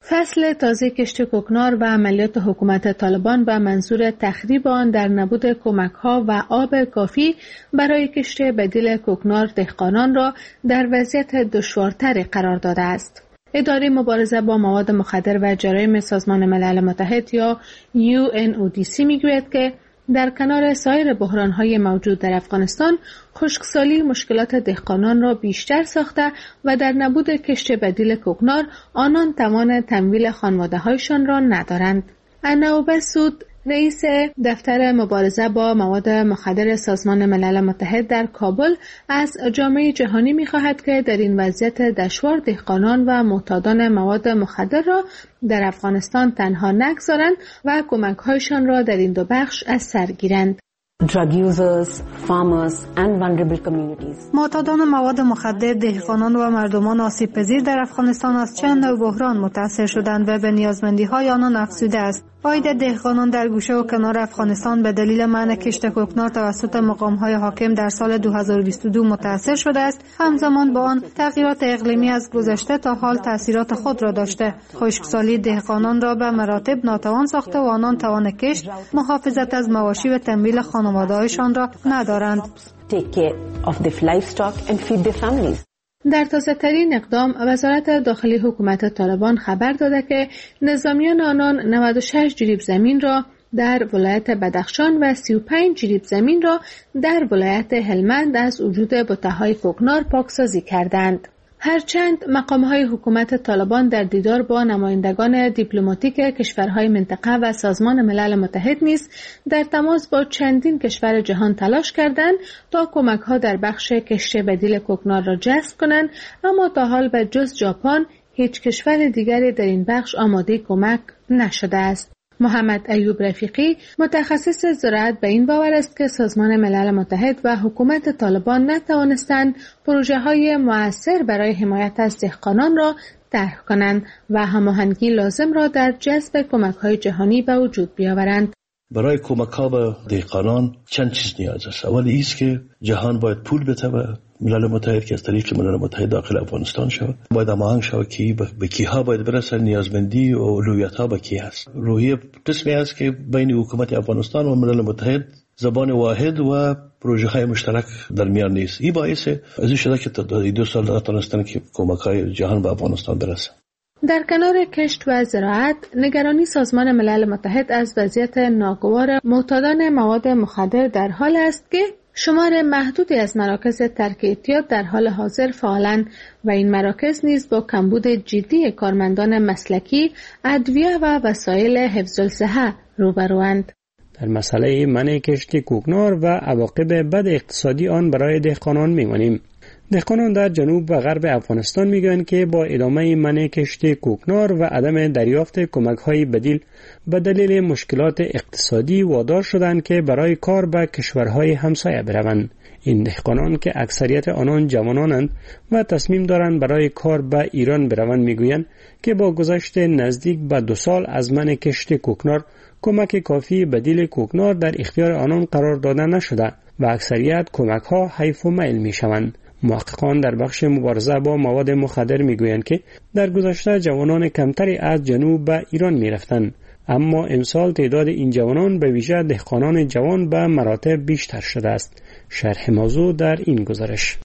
فصل تازه کشت کوکنار و عملیات حکومت طالبان به منظور تخریب آن در نبود کمک‌ها و آب کافی برای کشت بدیل کوکنار دهقانان را در وضعیت دشوارتری قرار داده است. اداره مبارزه با مواد مخدر و جرایم سازمان ملل متحد یا یو ان او دی سی میگوید که در کنار سایر بحران‌های موجود در افغانستان، خشکسالی مشکلات دهقانان را بیشتر ساخته و در نبود کشت بدیل کوکنار آنان توان تمویل خانواده‌هایشان را ندارند. اناوبه سود، رئیس دفتر مبارزه با مواد مخدر سازمان ملل متحد در کابل، از جامعه جهانی می‌خواهد که در این وضعیت دشوار دهقانان و معتادان مواد مخدر را در افغانستان تنها نگذارند و کمک‌هایشان را در این دو بخش از سر گیرند. Drug users, farmers and vulnerable communities. معتادان مواد مخدر، دهقانان و مردمان آسیب پذیر در افغانستان از چند نوع بحران متاثر شدند و به نیازمندی‌های آنان افزوده است. عاید دهقانان در گوشه و کنار افغانستان به دلیل منع کشت کوکنار توسط مقام‌های حاکم در سال دو هزار و بیست و دو متاثر شده است. همزمان با آن تغییرات اقلیمی از گذشته تا حال تأثیرات خود را داشته. خشکسالی دهقانان را به مراتب ناتوان ساخته و آنان توان کشت، محافظت از مواشی و تمویل خانواده‌هایشان را ندارند. Take care of their livestock and feed their families. در تازه‌ترین اقدام، وزارت داخلی حکومت طالبان خبر داده که نظامیان آنان نود و شش جریب زمین را در ولایت بدخشان و سی و پنج جریب زمین را در ولایت هلمند از وجود بته‌های کوکنار پاکسازی کردند. هرچند مقام‌های حکومت طالبان در دیدار با نمایندگان دیپلماتیک کشورهای منطقه و سازمان ملل متحد نیز در تماس با چندین کشور جهان تلاش کردند تا کمک‌ها در بخش کشت بدیل کوکنار را جذب کنند، اما تا حال به جز ژاپن هیچ کشور دیگری در این بخش آماده کمک نشده است. محمد ایوب رفیقی، متخصص زراعت، به این باور است که سازمان ملل متحد و حکومت طالبان نتوانستند پروژه‌های مؤثر برای حمایت از دهقانان را طرح کنند و هماهنگی لازم را در جذب کمک‌های جهانی به وجود بیاورند. برای کمک ها به دهقانان چند چیز نیاز است. اولی ایست که جهان باید پول بده به ملل متحد که از طریق ملل متحد داخل افغانستان شود. باید هماهنگ شود که به کیها باید برسه، نیازمندی و اولویت ها به کی هست. روحیه قسمی است که بین حکومت افغانستان و ملل متحد زبان واحد و پروژه های مشترک در میان نیست. این باعث از این شده که تا دو سال نتونستن که کمک های جهان به افغانستان برسه. در کنار کشت و زراعت، نگرانی سازمان ملل متحد از وضعیت ناگوار معتادان مواد مخدر در حال است که شمار محدودی از مراکز ترک اعتیاد در حال حاضر فعالند و این مراکز نیز با کمبود جدی کارمندان مسلکی، ادویه و وسایل حفظ الصحه روبروند. در مسئله منع کشت کوکنار و عواقب بد اقتصادی آن برای دهقانان می‌مانیم. دهقانان در جنوب و غرب افغانستان میگویند که با ادامه منع کشت کوکنار و عدم دریافت کمک‌های بدیل به دلیل مشکلات اقتصادی وادار شدند که برای کار به کشورهای همسایه بروند. این دهقانان که اکثریت آنان جوانانند و تصمیم دارند برای کار به ایران بروند میگویند که با گذشت نزدیک به دو سال از منع کشت کوکنار کمک کافی بدیل کوکنار در اختیار آنان قرار داده نشده و اکثریت کمک‌ها حیف و میل میشوند. محققان در بخش مبارزه با مواد مخدر میگویند که در گذشته جوانان کمتری از جنوب به ایران میرفتند، اما امسال تعداد این جوانان به ویژه دهقانان جوان به مراتب بیشتر شده است. شرح موضوع در این گزارش.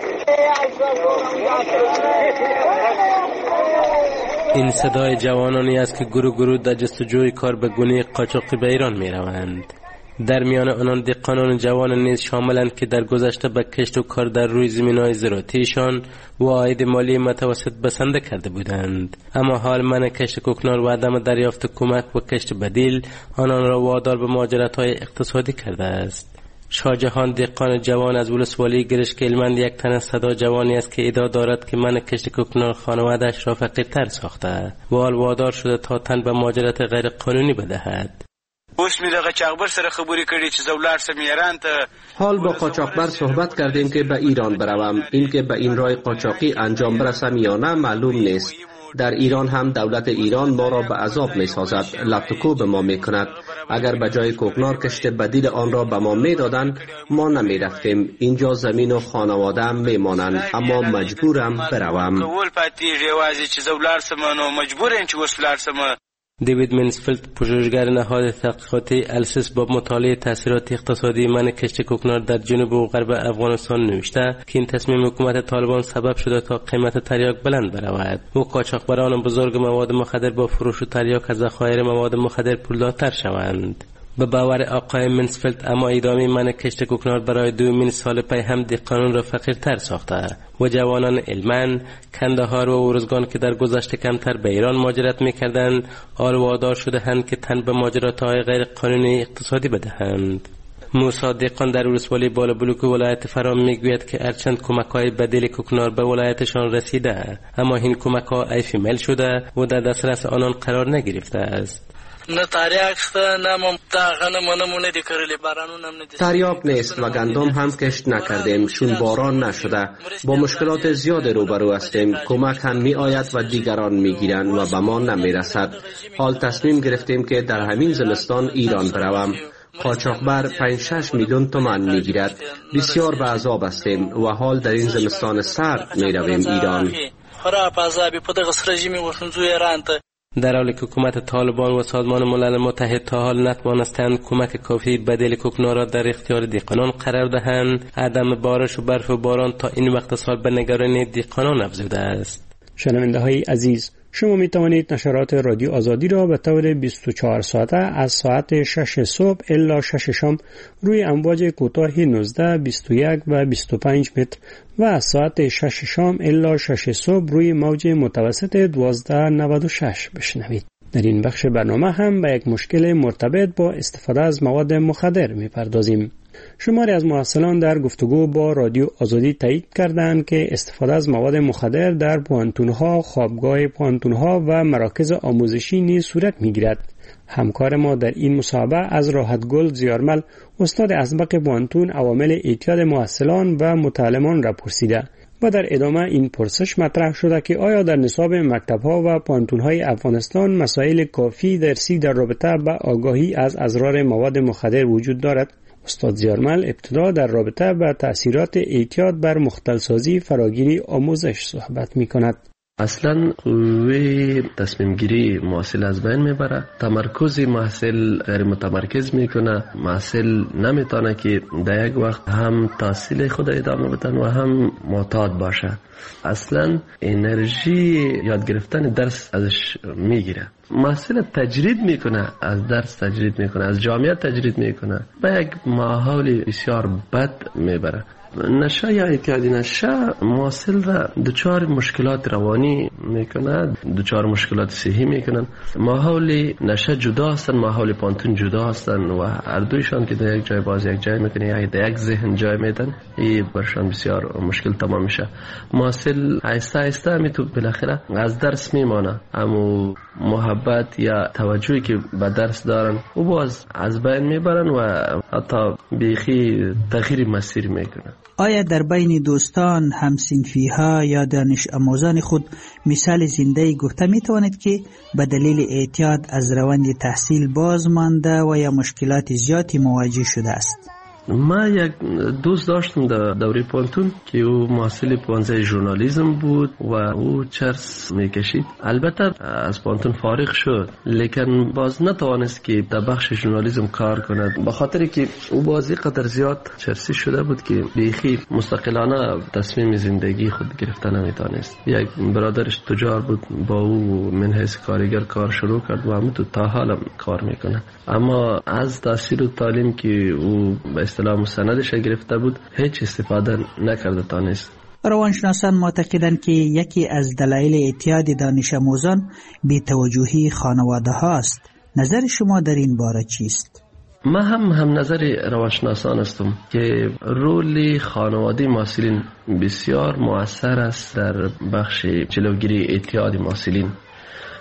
این صدای جوانانی است که گروه گروه در جستجوی کار به گونه قاچاقی به ایران می روند. در میان آنان دهقانان جوان نیز شاملند که در گذشته به کشت و کار در روی زمین‌های زراعتیشان و عاید مالی متوسط بسنده کرده بودند، اما حال منع کشت کوکنار و عدم دریافت کمک و کشت بدیل آنان را وادار به مهاجرت‌های اقتصادی کرده است. شاهجهان دهقان جوان از ولسوالی گرشک هلمند یک تن از صدا جوانی است که ادعا دارد که منع کشت کوکنار خانواده‌اش را فقیرتر ساخته و حال وادار شده تا تن به مهاجرت غیر قانونی بدهد. اوس می دغه چاغبر سره خبرې کړي چې زولار سم ایران ته حال با قاچاقبر صحبت کردیم که به ایران بروم. این که به این راه قاچاقی انجام برسم یا نه معلوم نیست. در ایران هم دولت ایران ما را به عذاب می سازد، لطکو به ما می کند. اگر به جای کوکنار کشت بدیل آن را به ما میدادند ما نمی رفتیم. اینجا زمین و خانواده هم می مانند، اما مجبورم بروم. دیوید منسفیلد، پژوهشگر نهاد تحقیقاتی السیس، با مطالعه تاثیرات اقتصادی منع کشت کوکنار در جنوب و غرب افغانستان نوشته که این تصمیم حکومت طالبان سبب شده تا قیمت تریاک بلند برود. و قاچاقبران بزرگ مواد مخدر با فروش تریاک از ذخایر مواد مخدر پولدارتر شوند. به باور آقای منسفیلد، اما ادامه منع کشت کوکنار برای دومین سال پی هم دهقانان را فقیرتر ساخته و جوانان علمن، کندهار و اورزگان که در گذشته کمتر به ایران مهاجرت می‌کردند، حال وادار شده‌اند که تن به مهاجرت‌های غیر قانونی اقتصادی بدهند. موسی دهقان در ولسوالی بالابلوک ولایت فرام میگوید که هرچند کمک‌های بدیل کوکنار به ولایتشان رسیده، اما این کمک‌ها ایفیمل شده و در دسترس آنان قرار نگرفته است. نه تریاک شته، نه ممتاغنه منمونه دی کرلی بارانون هم ندیست. تریاک نیست و گندم هم کشت نکردیم چون باران نشده. با مشکلات زیاد روبرو هستیم. کمک هم می آید و دیگران می گیرند و به ما نمی رسد. حال تصمیم گرفتیم که در همین زمستان ایران بروم. قاچاقبر پنج شش میلیون تومان می گیرد. بسیار به عذاب هستیم و حال در این زمستان سرد می رویم ایران. خراب عذابی پدغ سرجیمی و شنزوی رانت. در حالی که حکومت طالبان و سازمان ملل متحد تا حال نتوانستند کمک کافی بدیل کوکنار را در اختیار دهقانان قرار دهند، عدم بارش و برف و باران تا این وقت سال به نگرانی دهقانان افزوده است. شنونده های عزیز، شما می توانید نشرات رادیو آزادی را به طور بیست و چهار ساعته از ساعت شش صبح الی شش شام روی امواج کوتاه نوزده، بیست و یک و بیست و پنج متر و از ساعت شش شام الی شش صبح روی موج متوسط دوازده نود و شش بشنوید. در این بخش برنامه هم به یک مشکل مرتبط با استفاده از مواد مخدر می پردازیم. شماری از محصلان در گفتگو با رادیو آزادی تایید کردند که استفاده از مواد مخدر در پوانتون‌ها، خوابگاه پوانتون‌ها و مراکز آموزشی نیز صورت می‌گیرد. همکار ما در این مصاحبه از راحتگل زیارمل، استاد اسبق پوانتون، عوامل اعتیاد محصلان و متعلمان را پرسیده و در ادامه این پرسش مطرح شده که آیا در نصاب مکتب‌ها و پوانتون‌های افغانستان مسائل کافی درسی در رابطه با آگاهی از اضرار مواد مخدر وجود دارد؟ استاد زیارمل ابتدا در رابطه با تأثیرات اعتیاد بر مختلسازی فراگیری آموزش صحبت می کند. اصلا قوه تصمیم گیری محصل از بین میبره، تمرکز محصل غیر متمرکز میکنه، محصل نمیتونه که در یک وقت هم تحصیل خود ادامه بدن و هم معتاد باشه. اصلا انرژی یاد گرفتن درس ازش میگیره. محصل تجرید میکنه، از درس تجرید میکنه، از جامعه تجرید میکنه، به یک ماحول بسیار بد میبره. نشه یا اعتیاد نشه محصل را دچار مشکلات روانی میکنه، دچار مشکلات صحی میکنن. ماحول نشه جدا هستن، ماحول پانتون جدا هستن و هر دویشان که در یک جای باز یک جای میکنه یا در یک ذهن جای میدن، این برشان بسیار مشکل تمام میشه. محصل آهسته آهسته می تو بالاخره از درس میمانه، اما محبت یا توجهی که به درس دارن و باز از بین میبرن و حتی بیخی تغییر مسیر میکنن. آیا در بین دوستان، همسنفی ها یا دانش آموزان خود مثال زنده گفته می توانید که به دلیل اعتیاد از روند تحصیل باز مانده و یا مشکلات زیادی مواجه شده است؟ ما یک دوست داشتم در دوره پانتون که او محصل پانزه ژورنالیسم بود و او چرس میکشید. البته از پانتون فارغ شد، لیکن باز نتوانست که در بخش ژورنالیسم کار کند، به خاطر که او بازی قدر زیاد چرسی شده بود که بیخی مستقلانه تصمیم زندگی خود گرفته نمیتونست. یک برادرش تجار بود، با او من حیث کارگر کار شروع کرد و همون تو تا حالا کار میکنه. اما از تحصیل و تعلیم که او به اصطلاح مستندش گرفته بود هیچ استفاده نکرده تانست. روانشناسان معتقدند که یکی از دلایل اعتیاد دانش آموزان بی‌توجهی خانواده هاست. نظر شما در این باره چیست؟ ما هم هم نظر روانشناسان هستم که رول خانواده محصلین بسیار مؤثر است در بخش جلوگیری اعتیاد محصلین.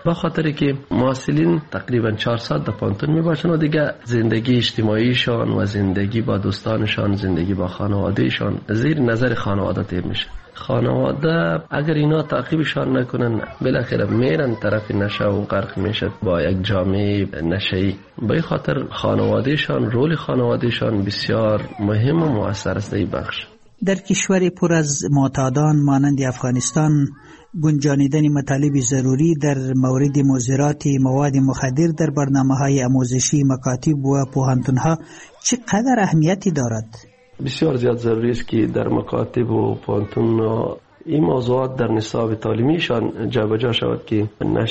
با خاطر که محصلین تقریبا چهار ساعت در پانتون می باشن و دیگه زندگی اجتماعیشان و زندگی با دوستانشان، زندگی با خانوادهشان زیر نظر خانواده تیر میشه. خانواده اگر اینا تعقیبشان نکنن بالاخره میرن طرف نشه و غرق میشه با یک جامعه نشه‌ای. به این خاطر خانوادهشان، رول خانوادهشان بسیار مهم و مؤثر است در این بخش. در کشوری پر از معتادان مانند افغانستان گنجانیدن مطالب ضروری در مورد مضرات مواد مخدر در برنامه‌های آموزشی مکاتب و پوهنتون‌ها چقدر اهمیتی دارد؟ بسیار زیاد ضروری است که در مکاتب و پوهنتون این موضوعات در نصاب تعلیمیشان جابجا شود که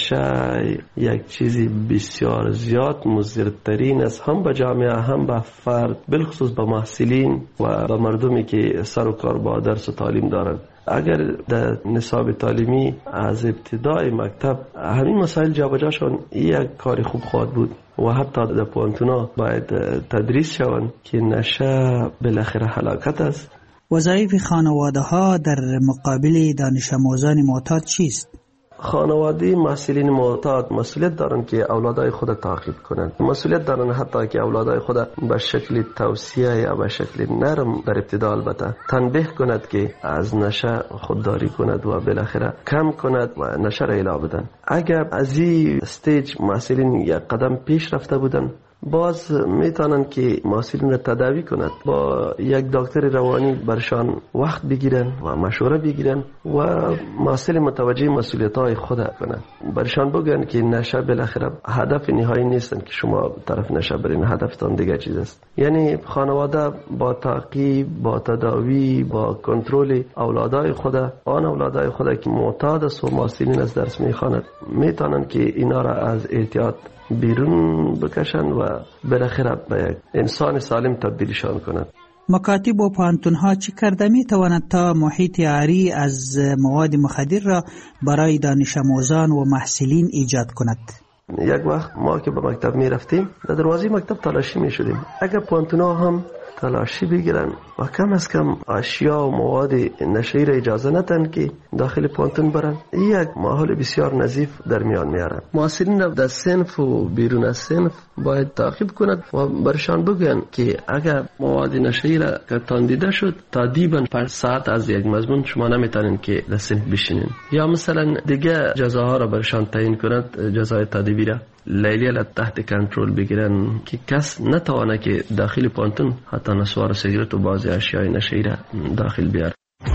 نشه یک چیزی بسیار زیاد مضرترین است، هم به جامعه هم به فرد، بالخصوص به محصلین و به مردمی که سر و کار با درس و تعلیم دارند. اگر در نصاب تعلیمی از ابتدای مکتب همین مسائل جابجا شون یک کار خوب خواهد بود و حتی در پوهنتونا باید تدریس شوند که نشه بالاخره هلاکت است. وظایف خانواده ها در مقابل دانش آموزان معتاد چیست؟ خانواده محصلین معتاد مسئولیت دارن که اولادای خود تعقیب کنند. مسئولیت دارن حتی که اولادای خود به شکل توصیه یا به شکل نرم در ابتدا البته تنبیه کند که از نشه خودداری کند و بالاخره کم کند و نشه را اله بدن. اگر از این استیج محصلین یک قدم پیش رفته بودن باز میتونن که محصلین را تداوی کند، با یک دکتر روانی برشان وقت بگیرن و مشوره بگیرن و محصل متوجه مسئولیت های خود کنند. برشان بگن که نشه بالاخره هدف نهایی نیستن که شما طرف نشه برین، هدفتان دیگه چیز است. یعنی خانواده با تعقیب، با تداوی، با کنترل اولادای خود، آن اولادای خود که معتاد است و محصلین از درس میخواند میتونن که اینا را از احتیاط بیرون بکشن و بالاخره به یک انسان سالم تبدیلشان کنند. مکاتب و پوهنتون‌ها چه کرده می تواند تا محیط عاری از مواد مخدر را برای دانش آموزان و محصلین ایجاد کند؟ یک وقت ما که به مکتب می رفتیم در دروازه مکتب تلاشی می شدیم. اگر پوهنتون‌ها هم تلاشی بگیرن و کم از کم اشیا و مواد نشه‌ای را اجازه ندن که داخل پوهنتون برن، یک ماحول بسیار نظیف در میان میارن. محصلین را در صنف و بیرون از صنف باید تعقیب کند و برشان بگن که اگر مواد نشه‌ای را که تاندیده شد تادیباً پنج ساعت از یک مضمون شما نمیتونین که در صنف بشینین، یا مثلا دیگه جزاها را برشان تعیین کند، جزای تادیبی را لیلی را تحت کنترل بگیرن که کس نتوانه که داخل پوهنتون حتی نسوار سیگرت و بعضی اشیای نشه‌ای را داخل بیاره.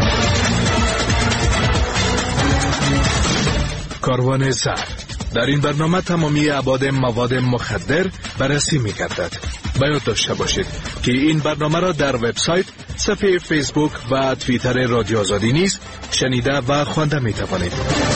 کاروان زر در این برنامه تمامی ابعاد مواد مخدر بررسی می‌گردد. باید داشته باشید که این برنامه را در وبسایت، صفحه فیسبوک و توییتر رادیو آزادی نیز شنیده و خوانده می‌توانید.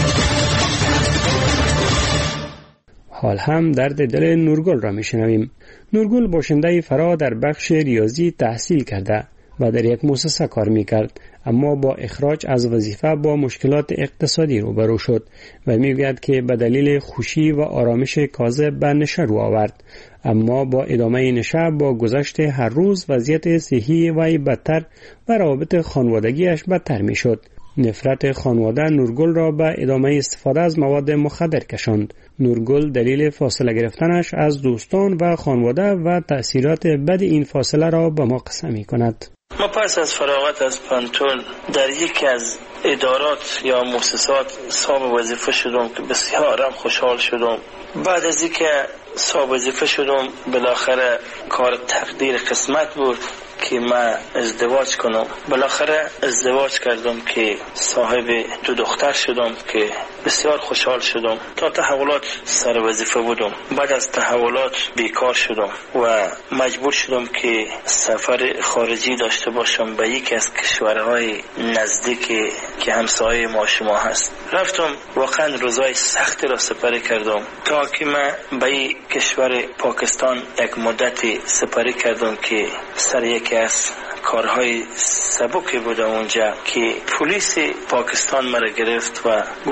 حال هم درد دل نورگل را میشنویم. نورگل باشنده فرا در بخش ریاضی تحصیل کرده و در یک مؤسسه کار میکرد، اما با اخراج از وظیفه با مشکلات اقتصادی روبرو شد و میگوید که به دلیل خوشی و آرامش کاذب به نشه رو آورد، اما با ادامه نشه با گذشت هر روز وضعیت صحی وی بدتر و روابط خانوادگیش بدتر میشد. نفرت خانواده نورگل را به ادامه استفاده از مواد مخدر کشاند. نورگل دلیل فاصله گرفتنش از دوستان و خانواده و تأثیرات بد این فاصله را به ما قصه می کند. ما پس از فراغت از پانتون در یکی از ادارات یا مؤسسات صاحب وظیفه شدم که بسیارم خوشحال شدم. بعد از اینکه صاحب وظیفه شدم بالاخره کار تقدیر قسمت بود که من ازدواج کنم. بالاخره ازدواج کردم که صاحب دو دختر شدم که بسیار خوشحال شدم. تا تحولات سر وظیفه بودم، بعد از تحولات بیکار شدم و مجبور شدم که سفر خارجی داشته باشم به یکی از کشورهای نزدیک که همسایه ما شما هست. رفتم، واقعا روزای سختی را سپری کردم تا که من به کشور پاکستان یک مدتی سپری کردم که سر یکی از کارهای سبکی بودم اونجا که پلیس پاکستان مرا گرفت و گفت تو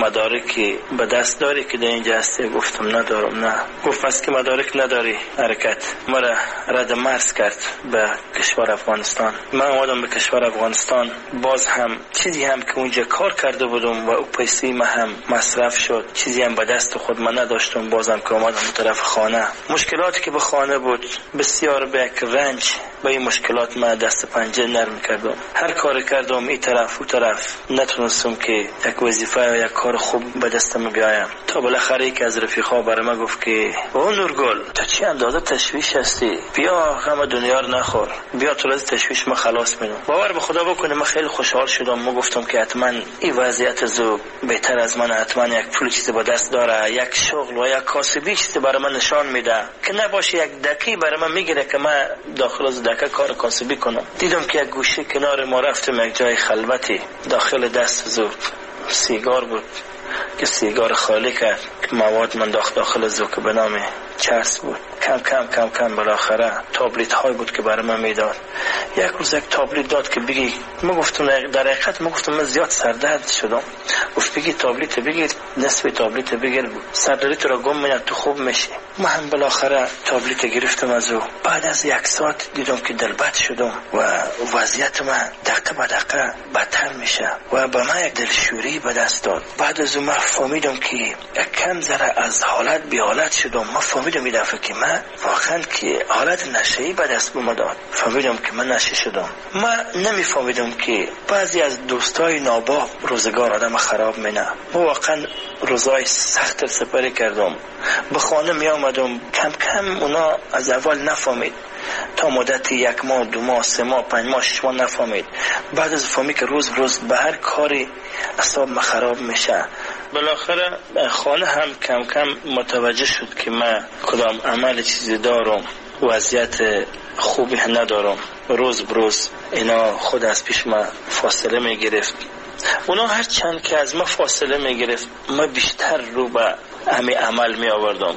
مدارکی به دست داری که در اینجا هستی؟ گفتم ندارم. نه. گفت پس که مدارک نداری حرکت. مرا رد مرز کرد به کشور افغانستان. من اومدم به کشور افغانستان، باز هم چیزی هم که اونجا کار کرده بودم و پیسه ما هم مصرف شد، چیزی هم به دست خود من نداشتم. بازم که اومدم طرف خانه، مشکلاتی که به خانه بود بسیار به یک رنج، به این مشکلات من دست پنجه نرم کردم. هر کار کردم این طرف و طرف، نتونستم که یک وظیفه یا یک کار خوب به دستم بیایم. تا بالاخره یکی از رفیقا برای من گفت که او نورگل تو چی اندازه تشویش هستی، بیا غم دنیا رو نخور، بیا تو از تشویش ما خلاص میدم. باور به خدا بکنه من خیلی خوشحال شدم. ما گفتم که حتما این وضعیت زو بهتر از من، حتما یک پول چیزی با دست داره، یک شغل و یک کاسبی چیزی برای من نشان میده که نباشه یک دکی برای من میگیره که من داخل از دکه کار کاسبی کنم. دیدم که یک گوشه کنار ما رفتم یک جای خلوتی، داخل دست زو سیگار بود که سیگار خالی کرد که مواد من داخل داخل زو که به نام چرس بود. کم کم کم کم بالاخره تابلیت های بود که برای من میداد. یک روز یک تابلیت داد که بگی. ما گفتم در حقیقت ما گفتم من زیاد سردرد شدم. گفت بگی تابلیت بگیر، نصف تابلیت بگیر، سردردت رو گم میاد تو خوب میشی. من هم بالاخره تابلیت گرفتم از او. بعد از یک ساعت دیدم که دلبد شدم و وضعیت من دقیقه به دقیقه بدتر میشه و به من یک دلشوری به دست داد. بعد از اون من فهمیدم که یک کم ذره از حالت بی حالت شدم. من فهمیدم این دفعه که من واقعا که حالت نشه‌ای به دست اومد. فهمیدم که من نشه شدم. من نمیفهمیدم که بعضی از دوستای ناباب روزگار آدم خراب مینه. من واقعا روزای سخت سپری کردم. به خانه می آمدم، کم کم اونا از اول نفهمید، تا مدت یک ماه، دو ماه، سه ماه، پنج ماه، شش ماه نفهمید. بعد از فهمید که روز روز به هر کاری اعصاب من خراب میشه. بالاخره خانه هم کم کم متوجه شد که من کدام عمل چیزی دارم، وضعیت خوبی ندارم. روز بروز اینا خود از پیش من فاصله می گرفت. اونا هر چند که از ما فاصله می گرفت، من بیشتر رو به همین عمل می آوردم.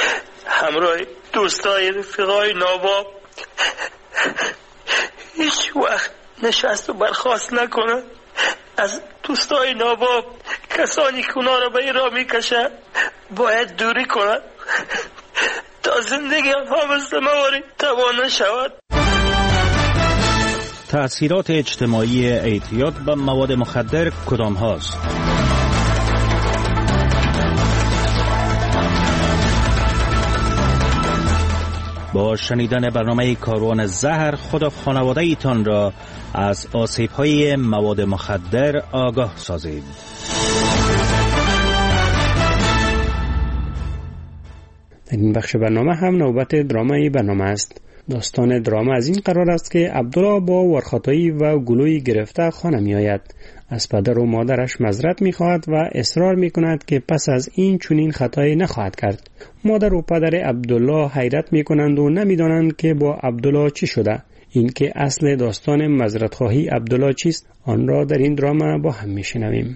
همراه دوستای رفیقای ناباب هیچ وقت نشست و برخاست نکنه. از دوستای ناباب، کسانی که اونا رو به این راه میکشن، باید دوری کنن تا زندگی آنها مثل مواری تباه نشود. تأثیرات اجتماعی اعتیاد به مواد مخدر کدام هاست؟ با شنیدن برنامه کاروان زهر خدا خانواده ایتان را از آسیب‌های مواد مخدر آگاه سازید. در این بخش برنامه هم نوبت درامای برنامه است. داستان دراما از این قرار است که عبدالله با ورخاتایی و گلوی گرفته خانه می آید. از پدر و مادرش معذرت می خواهد و اصرار می کند که پس از این چنین خطایی نخواهد کرد. مادر و پدر عبدالله حیرت می کنند و نمی دانند که با عبدالله چی شده. این که اصل داستان معذرت خواهی عبدالله چیست، آن را در این دراما با هم می شنویم.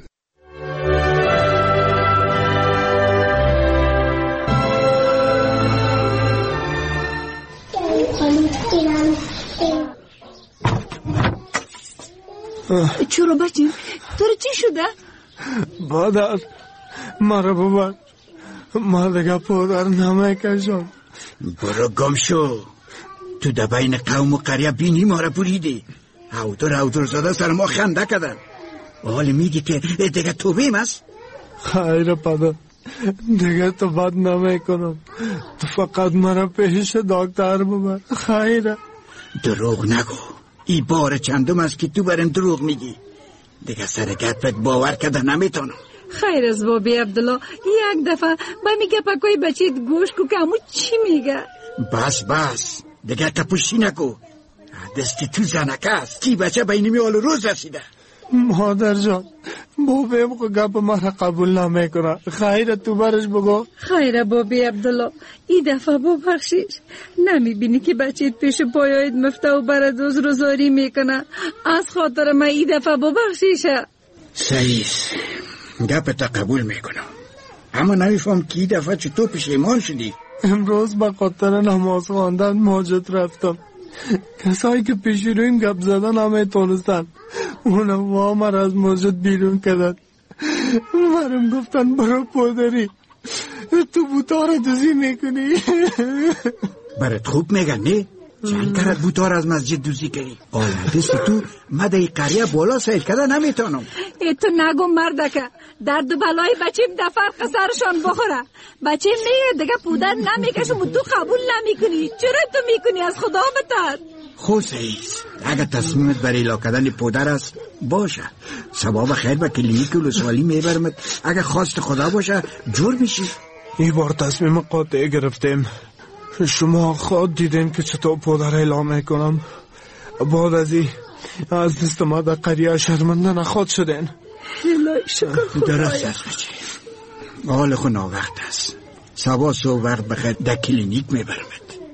چرا بچه؟ تو رو چی شده؟ مادر مرا ببر، ما دیگه پدر نمیکشم. برو گم شو، تو در بین قوم و قریه بینی ما را بریدی. هودر هودر زاده سر ما خنده کردن. حال میگی که دیگه توبیم است؟ خیر پدر، دیگه تو بد نمیکنم. تو فقط مرا پیش دکتر ببر. خیره. دروغ نگو، ای بار چندم است که تو برم دروغ میگی. دیگه سر گپت باور کرده نمیتونم. خیر از بابی عبدالله، یک دفعه با میگه پاکوی بچیت گوش کو که همون چی میگه. بس بس دیگه کپوشی نکو. دستی تو زنکه است، کی بچه بینی حال روز رسیده. مادر جان بابیم خو گپ مرا قبول نمیکنه. خیره تو برش بگو. خیره بابی عبدالله، ای دفعه ببخشیش. نمیبینی که بچیت پیش پایایت مفته و برد روز روزاری میکنه. از خاطر من ای دفعه ببخشیشه. صحیح، گپ تا قبول میکنم، اما نمیفهم که ای دفعه چطور پشیمان شدی. امروز به خاطر نماز خواندن مسجد رفتم. کسایی که پیش رویم گپ زدن همه تونستن، اونا وامر از مسجد بیرون کردن. منم گفتن برو پودری، تو بوتا را دوزی میکنی. برات خوب میگن نه؟ چند کرد بوتا را از مسجد دوزی کردی؟ آلده سی تو مده قریه بالا سیل کده نمیتونم. ای تو نگو مردکه، درد و بلای بچیم در فرق سرشان بخوره. بچیم میگه دیگه پودر نمیکشم و تو قبول نمیکنی. چرا تو میکنی؟ از خدا بتر. خو سعیز، اگه تصمیمت برای ایلا کردن پودر است باشه، ثواب خیر به کلینیک ولسوالی میبرمت. اگه خواست خدا باشه جور میشی. این بار تصمیم قاطع گرفتیم. شما خود دیدین که چطور پودر اعلام میکنم. بعد از این از دست ما در قریه شرمنده نخواد شدین. الهی شکر درست است بچه، حال خو ناوقت است. سبا سو وقت بخیر در کلینیک میبرمت.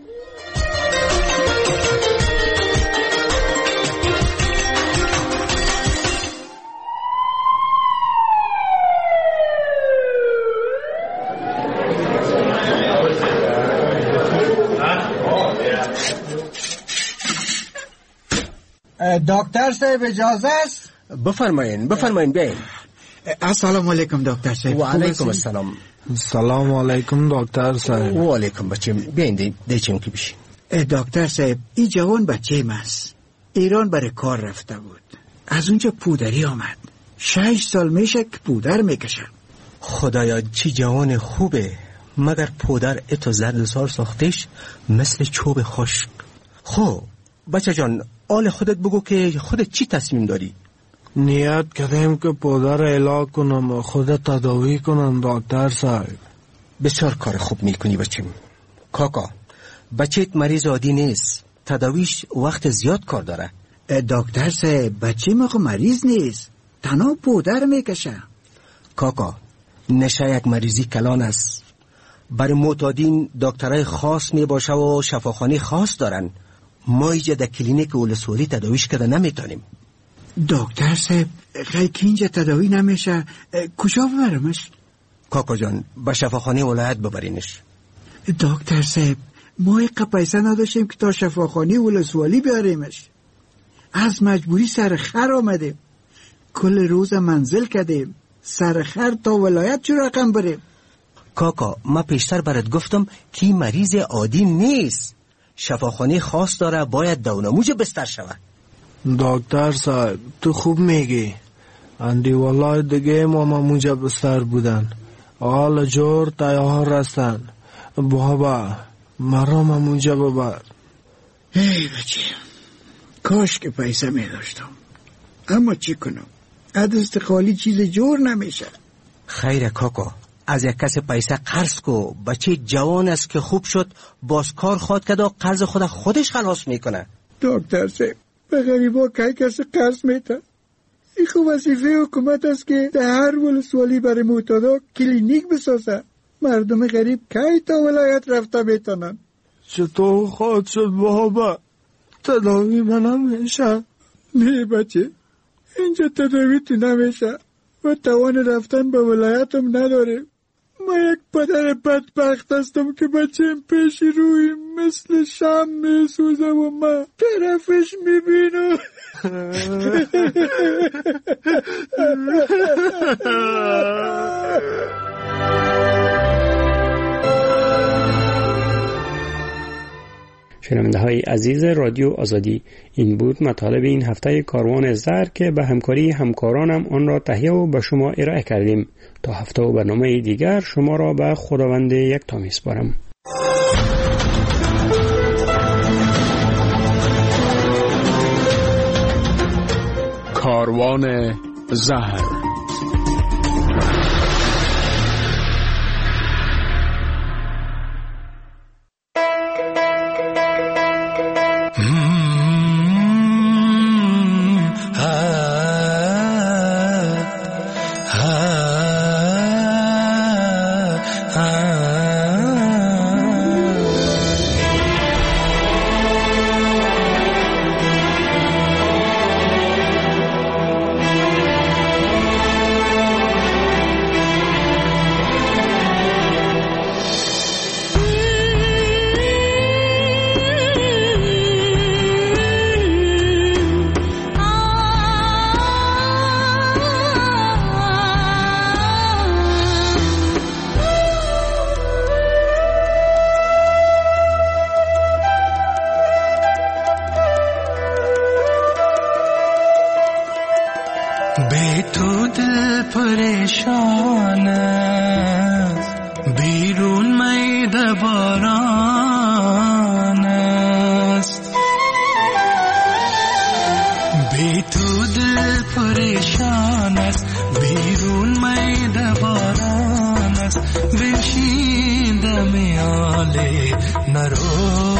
دکتر صاحب اجازه است؟ بفرمایین بفرمایین بیاین. السلام علیکم دکتر صاحب. و علیکم السلام. سلام علیکم دکتر صاحب. و علیکم بچه، بیاین دیچیم که بشین. دکتر صاحب این جوان بچه ماست، ایران برای کار رفته بود، از اونجا پودری آمد. شش سال میشه که پودر میکشه. خدایا چی جوان خوبه، مگر پودر اتو زرد سار ساختش مثل چوب خشک. خب بچه جان، آل خودت بگو که خودت چی تصمیم داری؟ نیت کردم که پودر علاج کنم و خودت تداوی کنم دکتر صاحب. بسیار کار خوب میکنی بچیم. کاکا بچهت مریض عادی نیست، تداویش وقت زیاد کار داره. دکتر صاحب بچه ما خو مریض نیست، تنها پودر میکشه. کاکا نشه یک مریضی کلان است. برای معتادین دکترای خاص میباشه و شفاخانه خاص دارن. ما اینجا در کلینیک ولسوالی تداویش کرده نمیتونیم. دکتر صاحب خیلی که اینجا تداوی نمیشه، کجا ببرمش؟ کاکا جان به شفاخانه ولایت ببرینش. دکتر صاحب ما ایقا پیسه نداشتیم که تا شفاخانه ولسوالی بیاریمش. از مجبوری سر خر آمدیم، کل روز منزل کردیم، سر خر تا ولایت چه رقم بریم؟ کاکا من پیشتر برات گفتم که مریض عادی نیست، شفاخانه خاص داره، باید دونموج بستر شود. دکتر صاحب تو خوب میگی، اندی والله دیگه ما مامونجا بستر بودن، حال جور تیار هستن. بابا مرا مامونجا ببر. ای بچه، کاش که پیسه می داشتم، اما چی کنم، دست خالی چیز جور نمیشه. خیره کاکا، از یک کس پیسه قرض کو. بچه جوان است که خوب شد، باز کار خواد کرد و قرض خود خودش خلاص میکنه. دکتر صاحب به غریبا کی کسی قرض میده؟ این خوب وظیفه حکومت است که در هر ولسوالی برای معتادا کلینیک بسازه. مردم غریب کی تا ولایت رفته میتونن؟ چطور خواهد شد بابا؟ تداوی من نمیشه. نه بچه، اینجا تداوی تو نمیشه و توان رفتن به ولایتم نداره. ما یک پدر بدبخت هستم که بچه‌م پیش روی مثل شم میسوزه و من طرفش میبینم. شنونده های عزیز رادیو آزادی، این بود مطالب این هفته کاروان زر که به همکاری همکارانم آن را تهیه و به شما ارائه کردیم. تا هفته و برنامه دیگر شما را به خداوند یکتا میسپارم. کاروان زهر. بی تو دل پریشان است، بیرون میده باران است. بی تو دل پریشان است، بیرون میده باران است. بنشین دم آله نرو